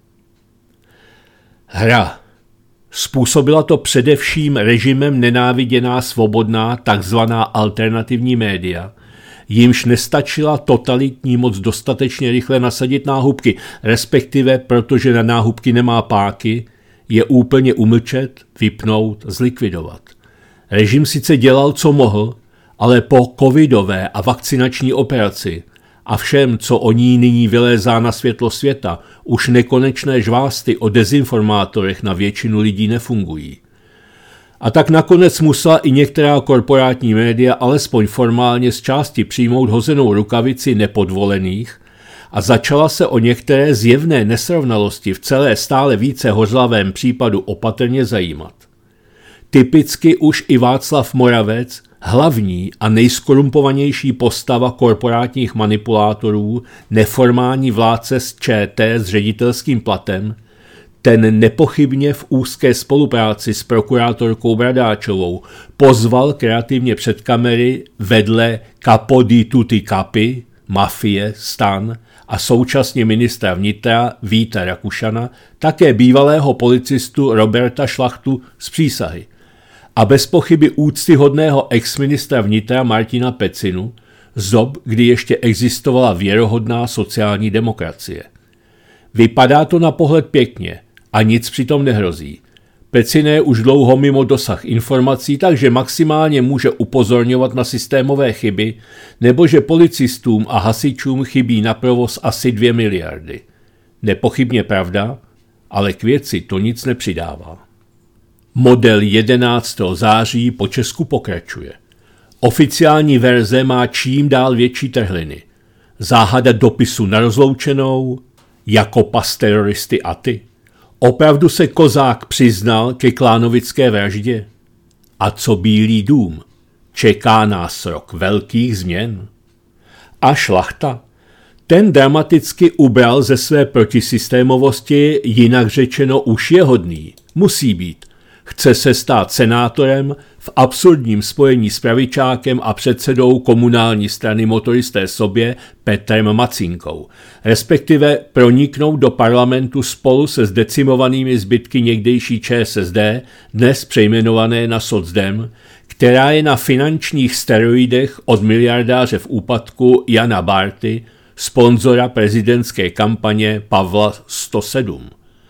Hra. Způsobila to především režimem nenáviděná svobodná takzvaná alternativní média, jimž nestačila totalitní moc dostatečně rychle nasadit náhubky, respektive protože na náhubky nemá páky, je úplně umlčet, vypnout, zlikvidovat. Režim sice dělal, co mohl, ale po covidové a vakcinační operaci a všem, co o ní nyní vylézá na světlo světa, už nekonečné žvásty o dezinformátorech na většinu lidí nefungují. A tak nakonec musela i některá korporátní média alespoň formálně z části přijmout hozenou rukavici nepodvolených a začala se o některé zjevné nesrovnalosti v celé stále více hořlavém případu opatrně zajímat. Typicky už i Václav Moravec, hlavní a nejskorumpovanější postava korporátních manipulátorů, neformální vládce z ČT s ředitelským platem, ten nepochybně v úzké spolupráci s prokurátorkou Bradáčovou pozval kreativně před kamery vedle capo di tutti capi, mafie, stan a současně ministra vnitra Víta Rakušana, také bývalého policistu Roberta Šlachtu z přísahy a bez pochyby úctyhodného exministra vnitra Martina Pecinu z dob, kdy ještě existovala věrohodná sociální demokracie. Vypadá to na pohled pěkně a nic přitom nehrozí. Pecina je už dlouho mimo dosah informací, takže maximálně může upozorňovat na systémové chyby nebo že policistům a hasičům chybí na provoz asi dvě miliardy. Nepochybně pravda, ale k věci to nic nepřidává. Model jedenáctého září po Česku pokračuje. Oficiální verze má čím dál větší trhliny. Záhada dopisu na rozloučenou, jako pas teroristy a ty. Opravdu se Kozák přiznal ke klánovické vraždě? A co Bílý dům? Čeká nás rok velkých změn. A Šlachta? Ten dramaticky ubral ze své protisystémovosti, jinak řečeno už je hodný. Musí být. Chce se stát senátorem v absurdním spojení s pravičákem a předsedou komunální strany Motoristé sobě Petrem Macinkou, respektive proniknout do parlamentu spolu se zdecimovanými zbytky někdejší ČSSD, dnes přejmenované na Socdem, která je na finančních steroidech od miliardáře v úpadku Jana Bárty, sponzora prezidentské kampaně Pavla sto sedm.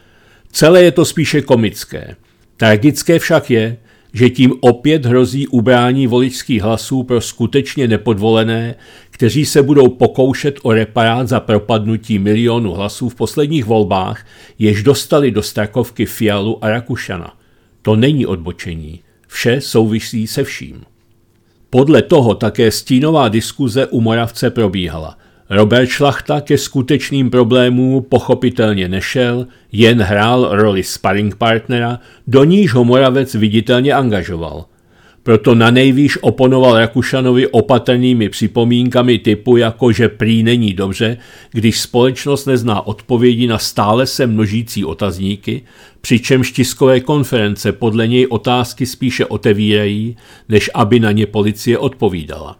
Celé je to spíše komické. Tragické však je, že tím opět hrozí ubrání voličských hlasů pro skutečně nepodvolené, kteří se budou pokoušet o reparát za propadnutí milionu hlasů v posledních volbách, jež dostali do Strakovky Fialu a Rakušana. To není odbočení, vše souvisí se vším. Podle toho také stínová diskuze u Moravce probíhala. Robert Šlachta ke skutečným problémům pochopitelně nešel, jen hrál roli sparring partnera, do níž ho Moravec viditelně angažoval. Proto na nejvýš oponoval Rakušanovi opatrnými připomínkami typu jako, že prý není dobře, když společnost nezná odpovědi na stále se množící otazníky, přičemž tiskové konference podle něj otázky spíše otevírají, než aby na ně policie odpovídala.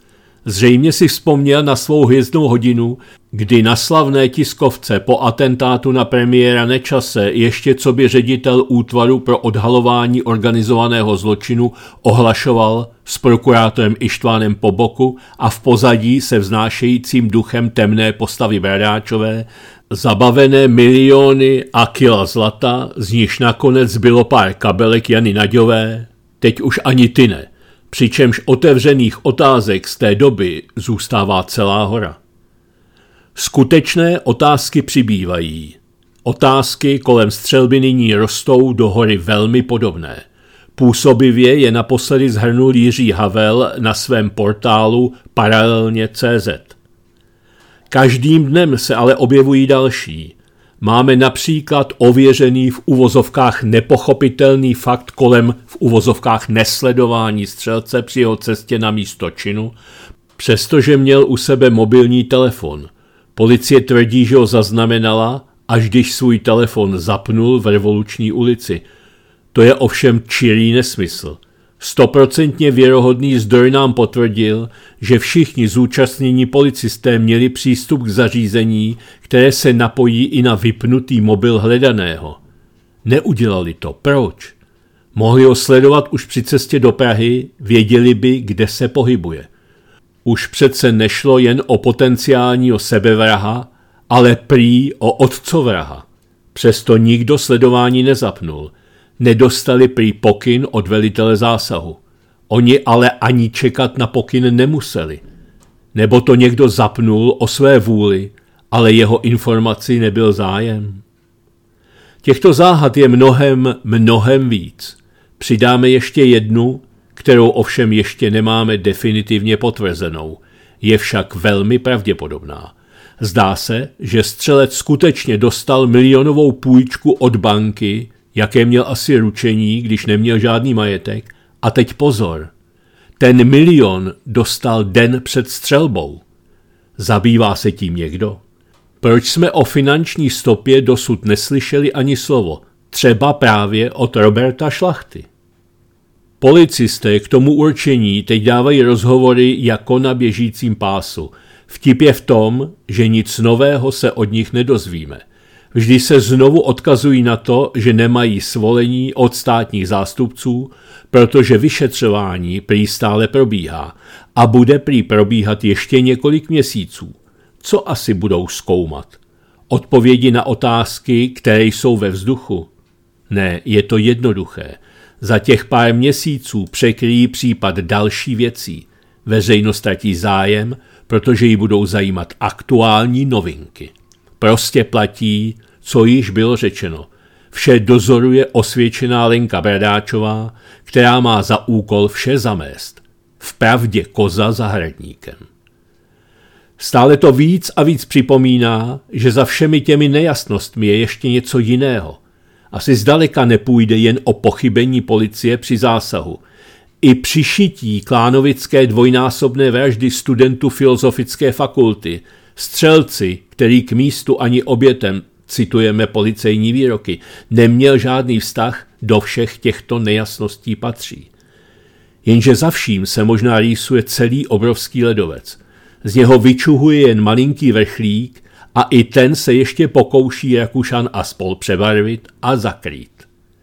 Zřejmě si vzpomněl na svou hvězdnou hodinu, kdy na slavné tiskovce po atentátu na premiéra Nečase ještě coby ředitel útvaru pro odhalování organizovaného zločinu ohlašoval s prokurátorem Ištvánem po boku a v pozadí se vznášejícím duchem temné postavy Bradáčové zabavené miliony a kila zlata, z nichž nakonec bylo pár kabelek Jany Naďové, teď už ani ty ne. Přičemž otevřených otázek z té doby zůstává celá hora. Skutečné otázky přibývají. Otázky kolem střelby nyní rostou do hory velmi podobné. Působivě je naposledy shrnul Jiří Havel na svém portálu paralelně tečka cé zet. Každým dnem se ale objevují další. Máme například ověřený v uvozovkách nepochopitelný fakt kolem v uvozovkách nesledování střelce při jeho cestě na místo činu, přestože měl u sebe mobilní telefon. Policie tvrdí, že ho zaznamenala, až když svůj telefon zapnul v Revoluční ulici. To je ovšem čirý nesmysl. Stoprocentně věrohodný zdroj nám potvrdil, že všichni zúčastnění policisté měli přístup k zařízení, které se napojí i na vypnutý mobil hledaného. Neudělali to. Proč? Mohli ho sledovat už při cestě do Prahy, věděli by, kde se pohybuje. Už přece nešlo jen o potenciálního sebevraha, ale prý o otcovraha. Přesto nikdo sledování nezapnul. Nedostali prý pokyn od velitele zásahu. Oni ale ani čekat na pokyn nemuseli. Nebo to někdo zapnul o své vůli, ale jeho informaci nebyl zájem. Těchto záhad je mnohem, mnohem víc. Přidáme ještě jednu, kterou ovšem ještě nemáme definitivně potvrzenou. Je však velmi pravděpodobná. Zdá se, že střelec skutečně dostal milionovou půjčku od banky, jaké měl asi ručení, když neměl žádný majetek. A teď pozor, ten milion dostal den před střelbou. Zabývá se tím někdo? Proč jsme o finanční stopě dosud neslyšeli ani slovo? Třeba právě od Roberta Šlachty. Policisté k tomu určení teď dávají rozhovory jako na běžícím pásu. Vtip je v tom, že nic nového se od nich nedozvíme. Vždy se znovu odkazují na to, že nemají svolení od státních zástupců, protože vyšetřování prý stále probíhá a bude prý probíhat ještě několik měsíců. Co asi budou zkoumat? Odpovědi na otázky, které jsou ve vzduchu? Ne, je to jednoduché. Za těch pár měsíců překryjí případ další věcí. Veřejnost ztratí zájem, protože ji budou zajímat aktuální novinky. Prostě platí, co již bylo řečeno. Vše dozoruje osvědčená Lenka Bradáčová, která má za úkol vše zamést. Vpravdě koza za hradníkem. Stále to víc a víc připomíná, že za všemi těmi nejasnostmi je ještě něco jiného. Asi zdaleka nepůjde jen o pochybení policie při zásahu. I při šití klánovické dvojnásobné vraždy studentů filozofické fakulty, střelci, který k místu ani obětem, citujeme policejní výroky, neměl žádný vztah, do všech těchto nejasností patří. Jenže za vším se možná rýsuje celý obrovský ledovec. Z něho vyčuhuje jen malinký vrchlík a i ten se ještě pokouší Rakušan a spol přebarvit a zakrýt.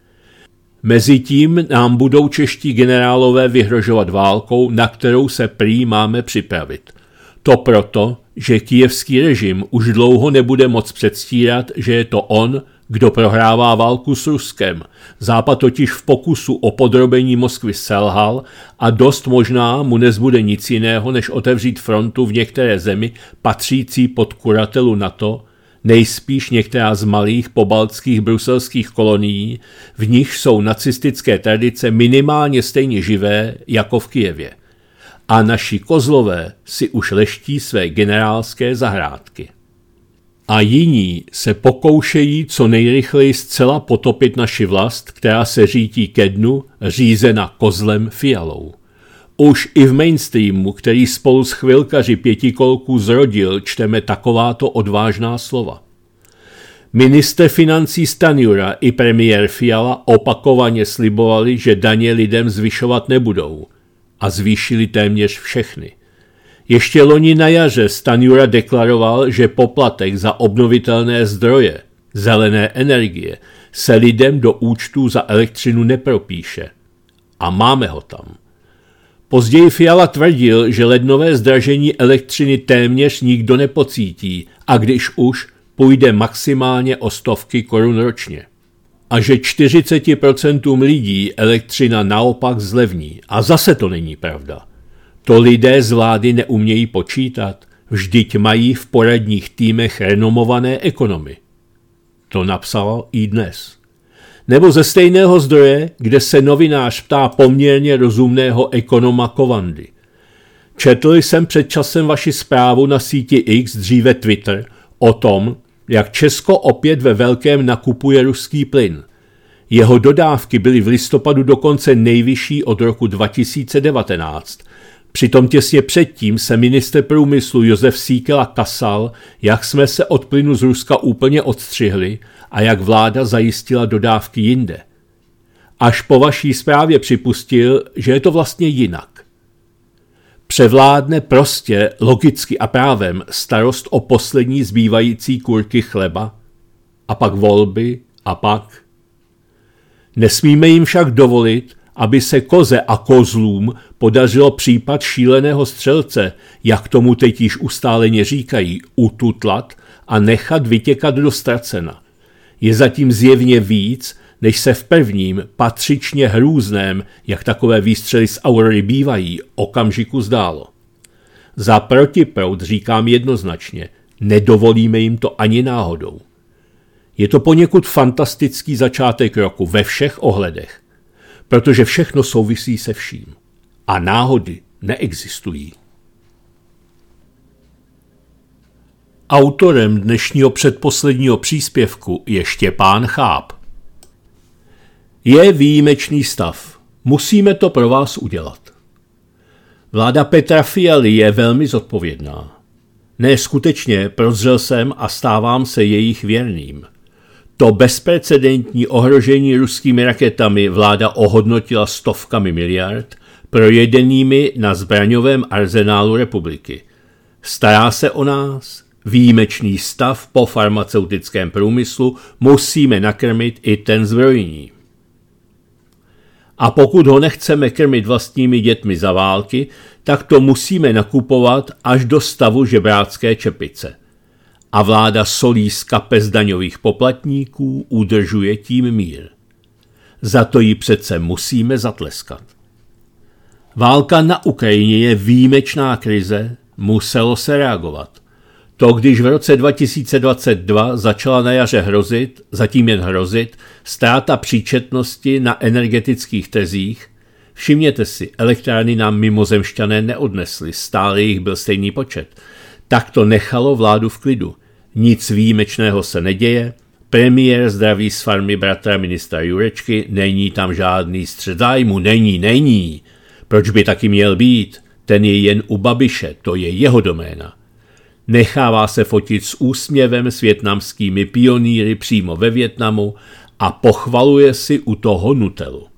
Mezitím nám budou čeští generálové vyhrožovat válkou, na kterou se prý máme připravit. To proto, že kyjevský režim už dlouho nebude moc předstírat, že je to on, kdo prohrává válku s Ruskem. Západ totiž v pokusu o podrobení Moskvy selhal a dost možná mu nezbude nic jiného, než otevřít frontu v některé zemi patřící pod kuratelu NATO, nejspíš některá z malých pobaltských bruselských kolonií, v nich jsou nacistické tradice minimálně stejně živé jako v Kyjevě. A naši kozlové si už leští své generálské zahrádky. A jiní se pokoušejí co nejrychleji zcela potopit naši vlast, která se řítí ke dnu, řízena kozlem Fialou. Už i v mainstreamu, který spolu s chvilkaři pětikolků zrodil, čteme takováto odvážná slova. Ministr financí Stanjura i premiér Fiala opakovaně slibovali, že daně lidem zvyšovat nebudou. A zvýšili téměř všechny. Ještě loni na jaře Stanjura deklaroval, že poplatek za obnovitelné zdroje, zelené energie, se lidem do účtů za elektřinu nepropíše. A máme ho tam. Později Fiala tvrdil, že lednové zdražení elektřiny téměř nikdo nepocítí a když už, půjde maximálně o stovky korun ročně. A že čtyřicet procent lidí elektřina naopak zlevní. A zase to není pravda. To lidé z vlády neumějí počítat, vždyť mají v poradních týmech renomované ekonomy. To napsal i dnes. Nebo ze stejného zdroje, kde se novinář ptá poměrně rozumného ekonoma Kovandy. Četl jsem před časem vaši zprávu na síti X, dříve Twitter, o tom, jak Česko opět ve velkém nakupuje ruský plyn. Jeho dodávky byly v listopadu dokonce nejvyšší od roku dva tisíce devatenáct. Přitom těsně předtím se ministr průmyslu Josef Síkela kasal, jak jsme se od plynu z Ruska úplně odstřihli a jak vláda zajistila dodávky jinde. Až po vaší zprávě připustil, že je to vlastně jinak. Převládne prostě logicky a právem starost o poslední zbývající kurky chleba a pak volby a pak. Nesmíme jim však dovolit, aby se koze a kozlům podařilo případ šíleného střelce, jak tomu teď již ustáleně říkají, ututlat a nechat vytěkat do ztracena. Je zatím zjevně víc, než se v prvním, patřičně hrůzném, jak takové výstřely z Aurory bývají, okamžiku zdálo. Za protiproud říkám jednoznačně, nedovolíme jim to ani náhodou. Je to poněkud fantastický začátek roku ve všech ohledech, protože všechno souvisí se vším. A náhody neexistují. Autorem dnešního předposledního příspěvku je Štěpán Cháp. Je výjimečný stav. Musíme to pro vás udělat. Vláda Petra Fialy je velmi zodpovědná. Ne, skutečně prozřel jsem a stávám se jejich věrným. To bezprecedentní ohrožení ruskými raketami vláda ohodnotila stovkami miliard, projedenými na zbraňovém arzenálu republiky. Stará se o nás, výjimečný stav po farmaceutickém průmyslu, musíme nakrmit i ten zbrojní. A pokud ho nechceme krmit vlastními dětmi za války, tak to musíme nakupovat až do stavu žebrácké čepice. A vláda solí z kapes daňových poplatníků udržuje tím mír. Za to ji přece musíme zatleskat. Válka na Ukrajině je výjimečná krize, muselo se reagovat. To, když v roce dva tisíce dvacet dva začala na jaře hrozit, zatím jen hrozit, ztráta příčetnosti na energetických trzích, všimněte si, elektrárny nám mimozemšťané neodnesly, stále jich byl stejný počet, tak to nechalo vládu v klidu. Nic výjimečného se neděje, premiér zdraví z farmy bratra ministra Jurečky, není tam žádný střet zájmu, není, není. Proč by taky měl být? Ten je jen u Babiše, to je jeho doména. Nechává se fotit s úsměvem s vietnamskými pionýry přímo ve Vietnamu a pochvaluje si u toho Nutellu.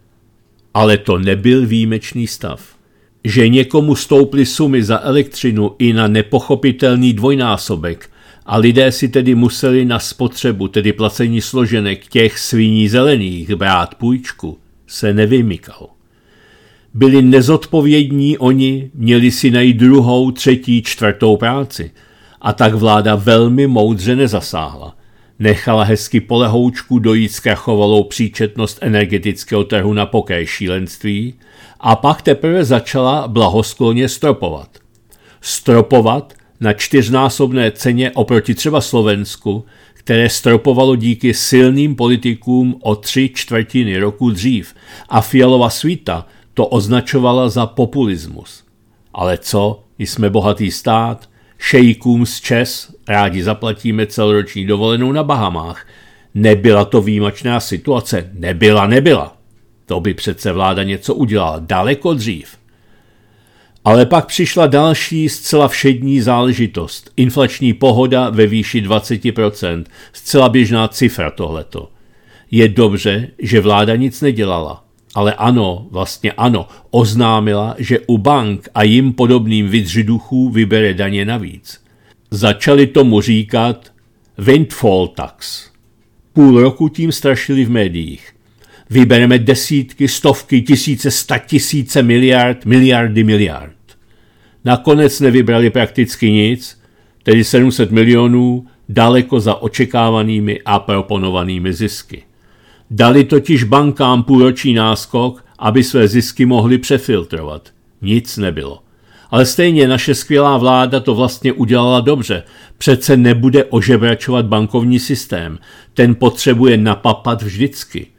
Ale to nebyl výjimečný stav. Že někomu stouply sumy za elektřinu i na nepochopitelný dvojnásobek a lidé si tedy museli na spotřebu, tedy placení složenek těch sviní zelených, brát půjčku, se nevymykal. Byli nezodpovědní oni, měli si najít druhou, třetí, čtvrtou práci. A tak vláda velmi moudře nezasáhla. Nechala hezky polehoučku dojít zkrachovalou příčetnost energetického trhu na pokraj šílenství a pak teprve začala blahoskloně stropovat. Stropovat na čtyřnásobné ceně oproti třeba Slovensku, které stropovalo díky silným politikům o tři čtvrtiny roku dřív a Fialova svita to označovala za populismus. Ale co, jsme bohatý stát, šejkům z Čes rádi zaplatíme celoroční dovolenou na Bahamách. Nebyla to výjimečná situace, nebyla, nebyla. To by přece vláda něco udělala daleko dřív. Ale pak přišla další zcela všední záležitost, inflační pohoda ve výši dvacet procent, zcela běžná cifra tohleto. Je dobře, že vláda nic nedělala. Ale ano, vlastně ano, oznámila, že u bank a jim podobným vydřiduchů vybere daně navíc. Začali tomu říkat windfall tax. Půl roku tím strašili v médiích. Vybereme desítky, stovky, tisíce, statisíce miliard, miliardy miliard. Nakonec nevybrali prakticky nic, tedy sedm set milionů, daleko za očekávanými a proponovanými zisky. Dali totiž bankám půlroční náskok, aby své zisky mohli přefiltrovat. Nic nebylo. Ale stejně naše skvělá vláda to vlastně udělala dobře. Přece nebude ožebračovat bankovní systém. Ten potřebuje napapat vždycky.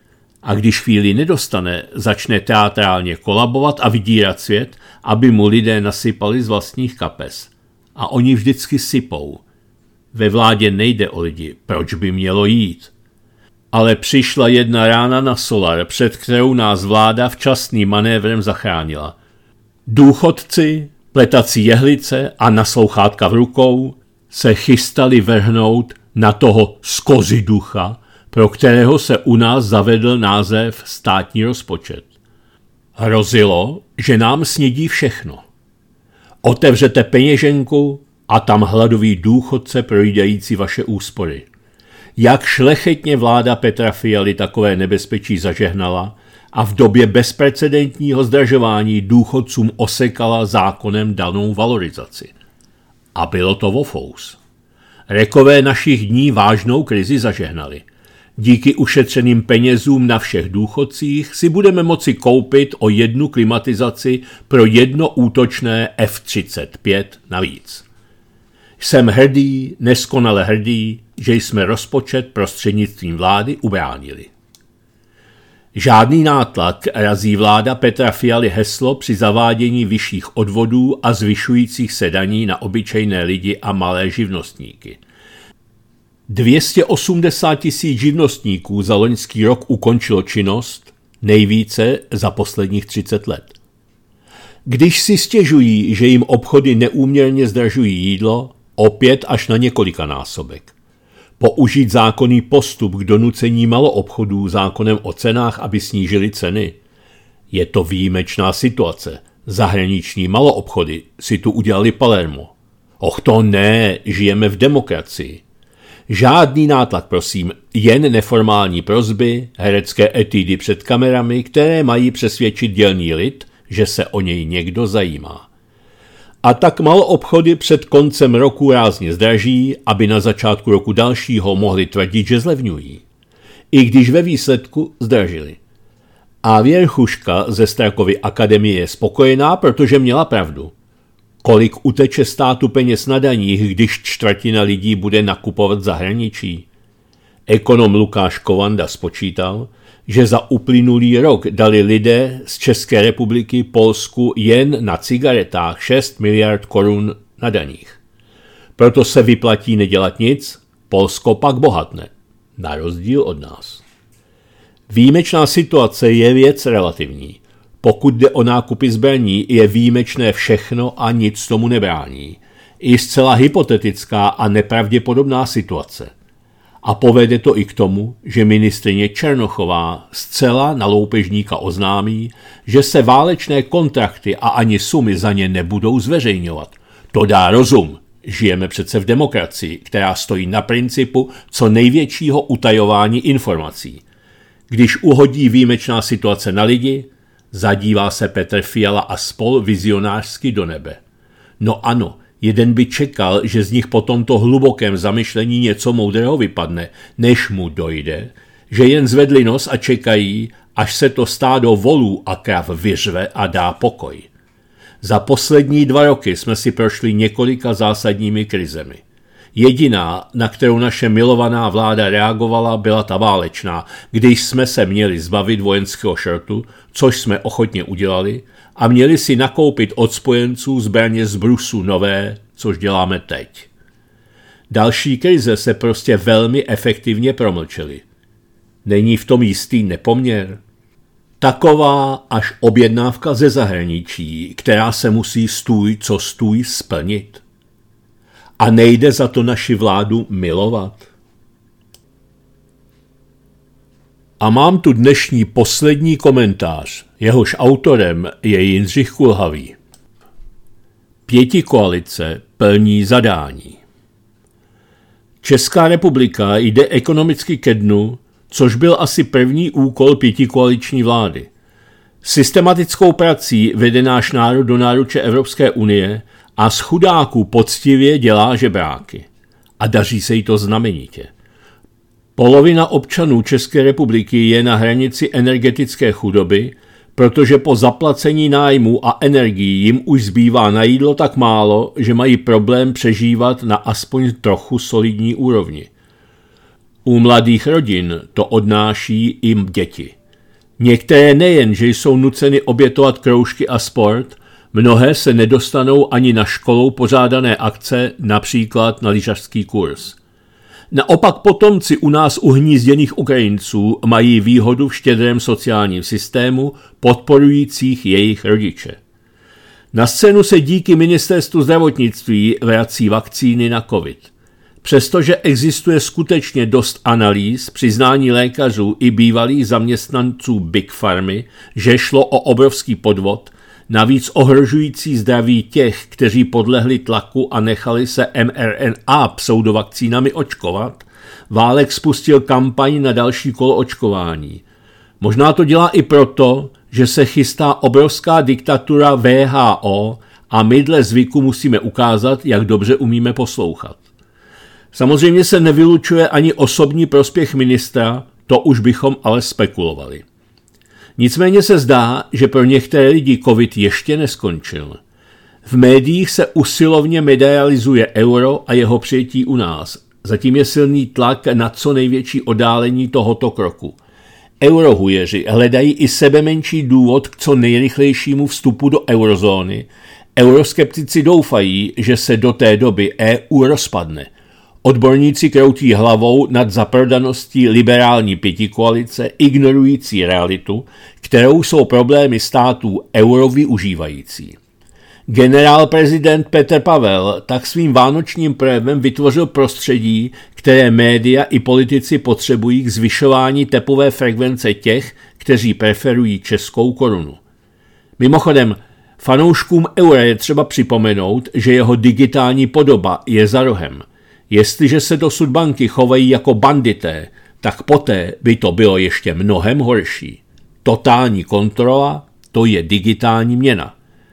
a když chvíli nedostane, začne teatrálně kolabovat a vydírat svět, aby mu lidé nasypali z vlastních kapes. A oni vždycky sypou. Ve vládě nejde o lidi, proč by mělo jít? Ale přišla jedna rána na Solar, před kterou nás vláda včasným manévrem zachránila. Důchodci, pletací jehlice a naslouchátka v rukou se chystali vrhnout na toho skoziducha, pro kterého se u nás zavedl název státní rozpočet. Hrozilo, že nám snědí všechno. Otevřete peněženku a tam hladový důchodce projídající vaše úspory. Jak šlechetně vláda Petra Fialy takové nebezpečí zažehnala a v době bezprecedentního zdražování důchodcům osekala zákonem danou valorizaci. A bylo to vofous. Rekové našich dní vážnou krizi zažehnali. Díky ušetřeným penězům na všech důchodcích si budeme moci koupit o jednu klimatizaci pro jedno útočné F třicet pět navíc. Jsem hrdý, neskonale hrdý, že jsme rozpočet prostřednictvím vlády ubránili. Žádný nátlak razí vláda Petra Fialy heslo při zavádění vyšších odvodů a zvyšujících se daní na obyčejné lidi a malé živnostníky. dvě stě osmdesát tisíc živnostníků za loňský rok ukončilo činnost, nejvíce za posledních třicet let. Když si stěžují, že jim obchody neúměrně zdražují jídlo, opět až na několika násobek. Použít zákonný postup k donucení maloobchodů zákonem o cenách, aby snížili ceny. Je to výjimečná situace. Zahraniční maloobchody si tu udělali Palermo. Och to ne, žijeme v demokracii. Žádný nátlak, prosím, jen neformální prosby, herecké etudy před kamerami, které mají přesvědčit dělný lid, že se o něj někdo zajímá. A tak maloobchody před koncem roku rázně zdraží, aby na začátku roku dalšího mohli tvrdit, že zlevňují. I když ve výsledku zdražili. A Věrchuška ze Strakovy akademie je spokojená, protože měla pravdu. Kolik uteče státu peněz na daních, když čtvrtina lidí bude nakupovat v zahraničí? Ekonom Lukáš Kovanda spočítal, že za uplynulý rok dali lidé z České republiky Polsku jen na cigaretách šest miliard korun na daních. Proto se vyplatí nedělat nic, Polsko pak bohatne, na rozdíl od nás. Výjimečná situace je věc relativní. Pokud jde o nákupy zbraní, je výjimečné všechno a nic tomu nebrání. I zcela hypotetická a nepravděpodobná situace. A povede to i k tomu, že ministryně Černochová zcela na loupežníka oznámí, že se válečné kontrakty a ani sumy za ně nebudou zveřejňovat. To dá rozum. Žijeme přece v demokracii, která stojí na principu co největšího utajování informací. Když uhodí výjimečná situace na lidi, zadívá se Petr Fiala a spol vizionářsky do nebe. No ano, jeden by čekal, že z nich po tomto hlubokém zamyšlení něco moudrého vypadne, než mu dojde, že jen zvedli nos a čekají, až se to stádo volů a krav vyřve a dá pokoj. Za poslední dva roky jsme si prošli několika zásadními krizemi. Jediná, na kterou naše milovaná vláda reagovala, byla ta válečná, když jsme se měli zbavit vojenského šrotu, což jsme ochotně udělali, a měli si nakoupit od spojenců zbraně z brusu nové, což děláme teď. Další krize se prostě velmi efektivně promlčely. Není v tom jistý nepoměr? Taková až objednávka ze zahraničí, která se musí stůj co stůj splnit. A nejde za to naši vládu milovat? A mám tu dnešní poslední komentář, jehož autorem je Jindřich Kulhavý. Pětikoalice plní zadání. Česká republika jde ekonomicky ke dnu, což byl asi první úkol pětikoaliční vlády. Systematickou prací vede náš národ do náruče Evropské unie a z chudáků poctivě dělá žebráky. A daří se jí to znamenitě. Polovina občanů České republiky je na hranici energetické chudoby, protože po zaplacení nájmu a energií jim už zbývá na jídlo tak málo, že mají problém přežívat na aspoň trochu solidní úrovni. U mladých rodin to odnáší jim děti. Některé nejen, že jsou nuceny obětovat kroužky a sport, mnohé se nedostanou ani na školou pořádané akce, například na lyžařský kurz. Naopak potomci u nás uhnízděných Ukrajinců mají výhodu v štědrém sociálním systému podporujících jejich rodiče. Na scénu se díky ministerstvu zdravotnictví vrací vakcíny na covid. Přestože existuje skutečně dost analýz, přiznání lékařů i bývalých zaměstnanců Big Pharmy, že šlo o obrovský podvod, navíc ohrožující zdraví těch, kteří podlehli tlaku a nechali se em er en á pseudovakcínami očkovat, Válek spustil kampaň na další kolo očkování. Možná to dělá i proto, že se chystá obrovská diktatura vé há ó a my dle zvyku musíme ukázat, jak dobře umíme poslouchat. Samozřejmě se nevylučuje ani osobní prospěch ministra, to už bychom ale spekulovali. Nicméně se zdá, že pro některé lidi covid ještě neskončil. V médiích se usilovně medializuje euro a jeho přijetí u nás. Zatím je silný tlak na co největší oddálení tohoto kroku. Eurohujeři hledají i sebemenší důvod k co nejrychlejšímu vstupu do eurozóny. Euroskeptici doufají, že se do té doby é ú rozpadne. Odborníci kroutí hlavou nad zaprodaností liberální pětikoalice, ignorující realitu, kterou jsou problémy států euro využívající. Generál prezident Petr Pavel tak svým vánočním projevem vytvořil prostředí, které média i politici potřebují k zvyšování tepové frekvence těch, kteří preferují českou korunu. Mimochodem, fanouškům eura je třeba připomenout, že jeho digitální podoba je za rohem. Jestliže se dosud banky chovají jako bandité, tak poté by to bylo ještě mnohem horší. Totální kontrola, to je digitální měna.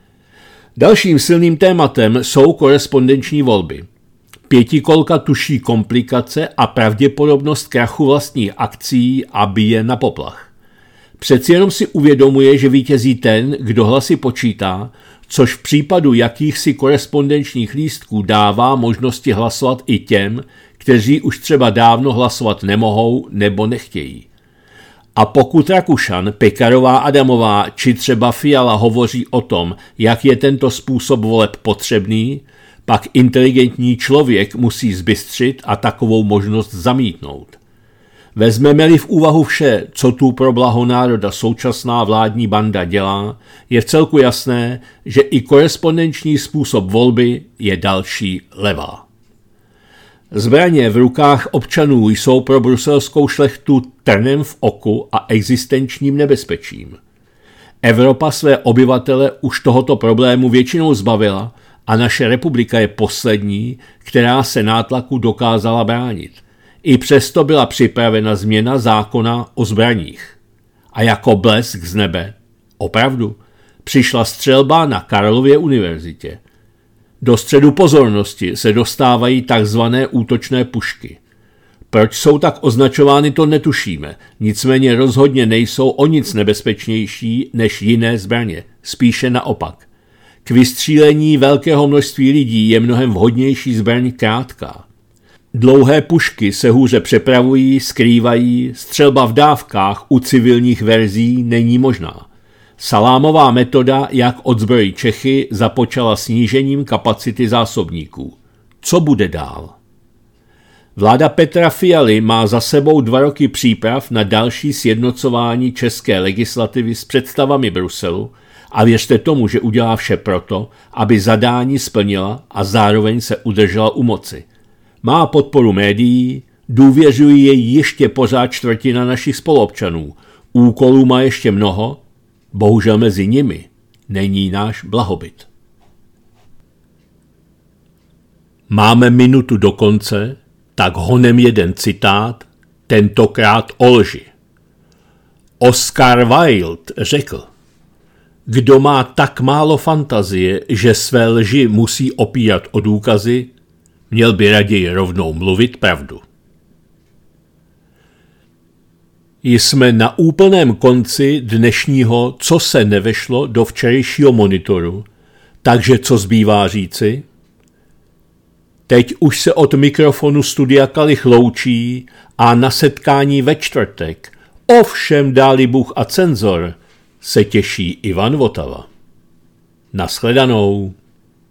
Dalším silným tématem jsou korespondenční volby. Pětikolka tuší komplikace a pravděpodobnost krachu vlastních akcí a bije na poplach. Přeci jenom si uvědomuje, že vítězí ten, kdo hlasy počítá, což v případu jakýchsi korespondenčních lístků dává možnosti hlasovat i těm, kteří už třeba dávno hlasovat nemohou nebo nechtějí. A pokud Rakušan, Pekarová Adamová či třeba Fiala hovoří o tom, jak je tento způsob voleb potřebný, pak inteligentní člověk musí zbystřit a takovou možnost zamítnout. Vezmeme-li v úvahu vše, co tu pro blaho národa současná vládní banda dělá, je vcelku jasné, že i korespondenční způsob volby je další levá. Zbraně v rukách občanů jsou pro bruselskou šlechtu trnem v oku a existenčním nebezpečím. Evropa své obyvatele už tohoto problému většinou zbavila a naše republika je poslední, která se nátlaku dokázala bránit. I přesto byla připravena změna zákona o zbraních. A jako blesk z nebe, opravdu, přišla střelba na Karlově univerzitě. Do středu pozornosti se dostávají takzvané útočné pušky. Proč jsou tak označovány, to netušíme, nicméně rozhodně nejsou o nic nebezpečnější než jiné zbraně, spíše naopak. K vystřílení velkého množství lidí je mnohem vhodnější zbraň krátká. Dlouhé pušky se hůře přepravují, skrývají, střelba v dávkách u civilních verzí není možná. Salámová metoda, jak odzbrojit Čechy, započala snížením kapacity zásobníků. Co bude dál? Vláda Petra Fialy má za sebou dva roky příprav na další sjednocování české legislativy s představami Bruselu a věřte tomu, že udělá vše proto, aby zadání splnila a zároveň se udržela u moci. Má podporu médií, důvěřují jej ještě pořád čtvrtina našich spoluobčanů. Úkolů má ještě mnoho, bohužel mezi nimi není náš blahobyt. Máme minutu do konce, tak honem jeden citát, tentokrát o lži. Oscar Wilde řekl, kdo má tak málo fantazie, že své lži musí opírat o důkazy, měl by raději rovnou mluvit pravdu. Jsme na úplném konci dnešního, co se nevešlo do včerejšího monitoru, takže co zbývá říci? Teď už se od mikrofonu Studia Kalich loučí a na setkání ve čtvrtek Ovšem dáli Bůh a cenzor se těší Ivan Votava. Nashledanou.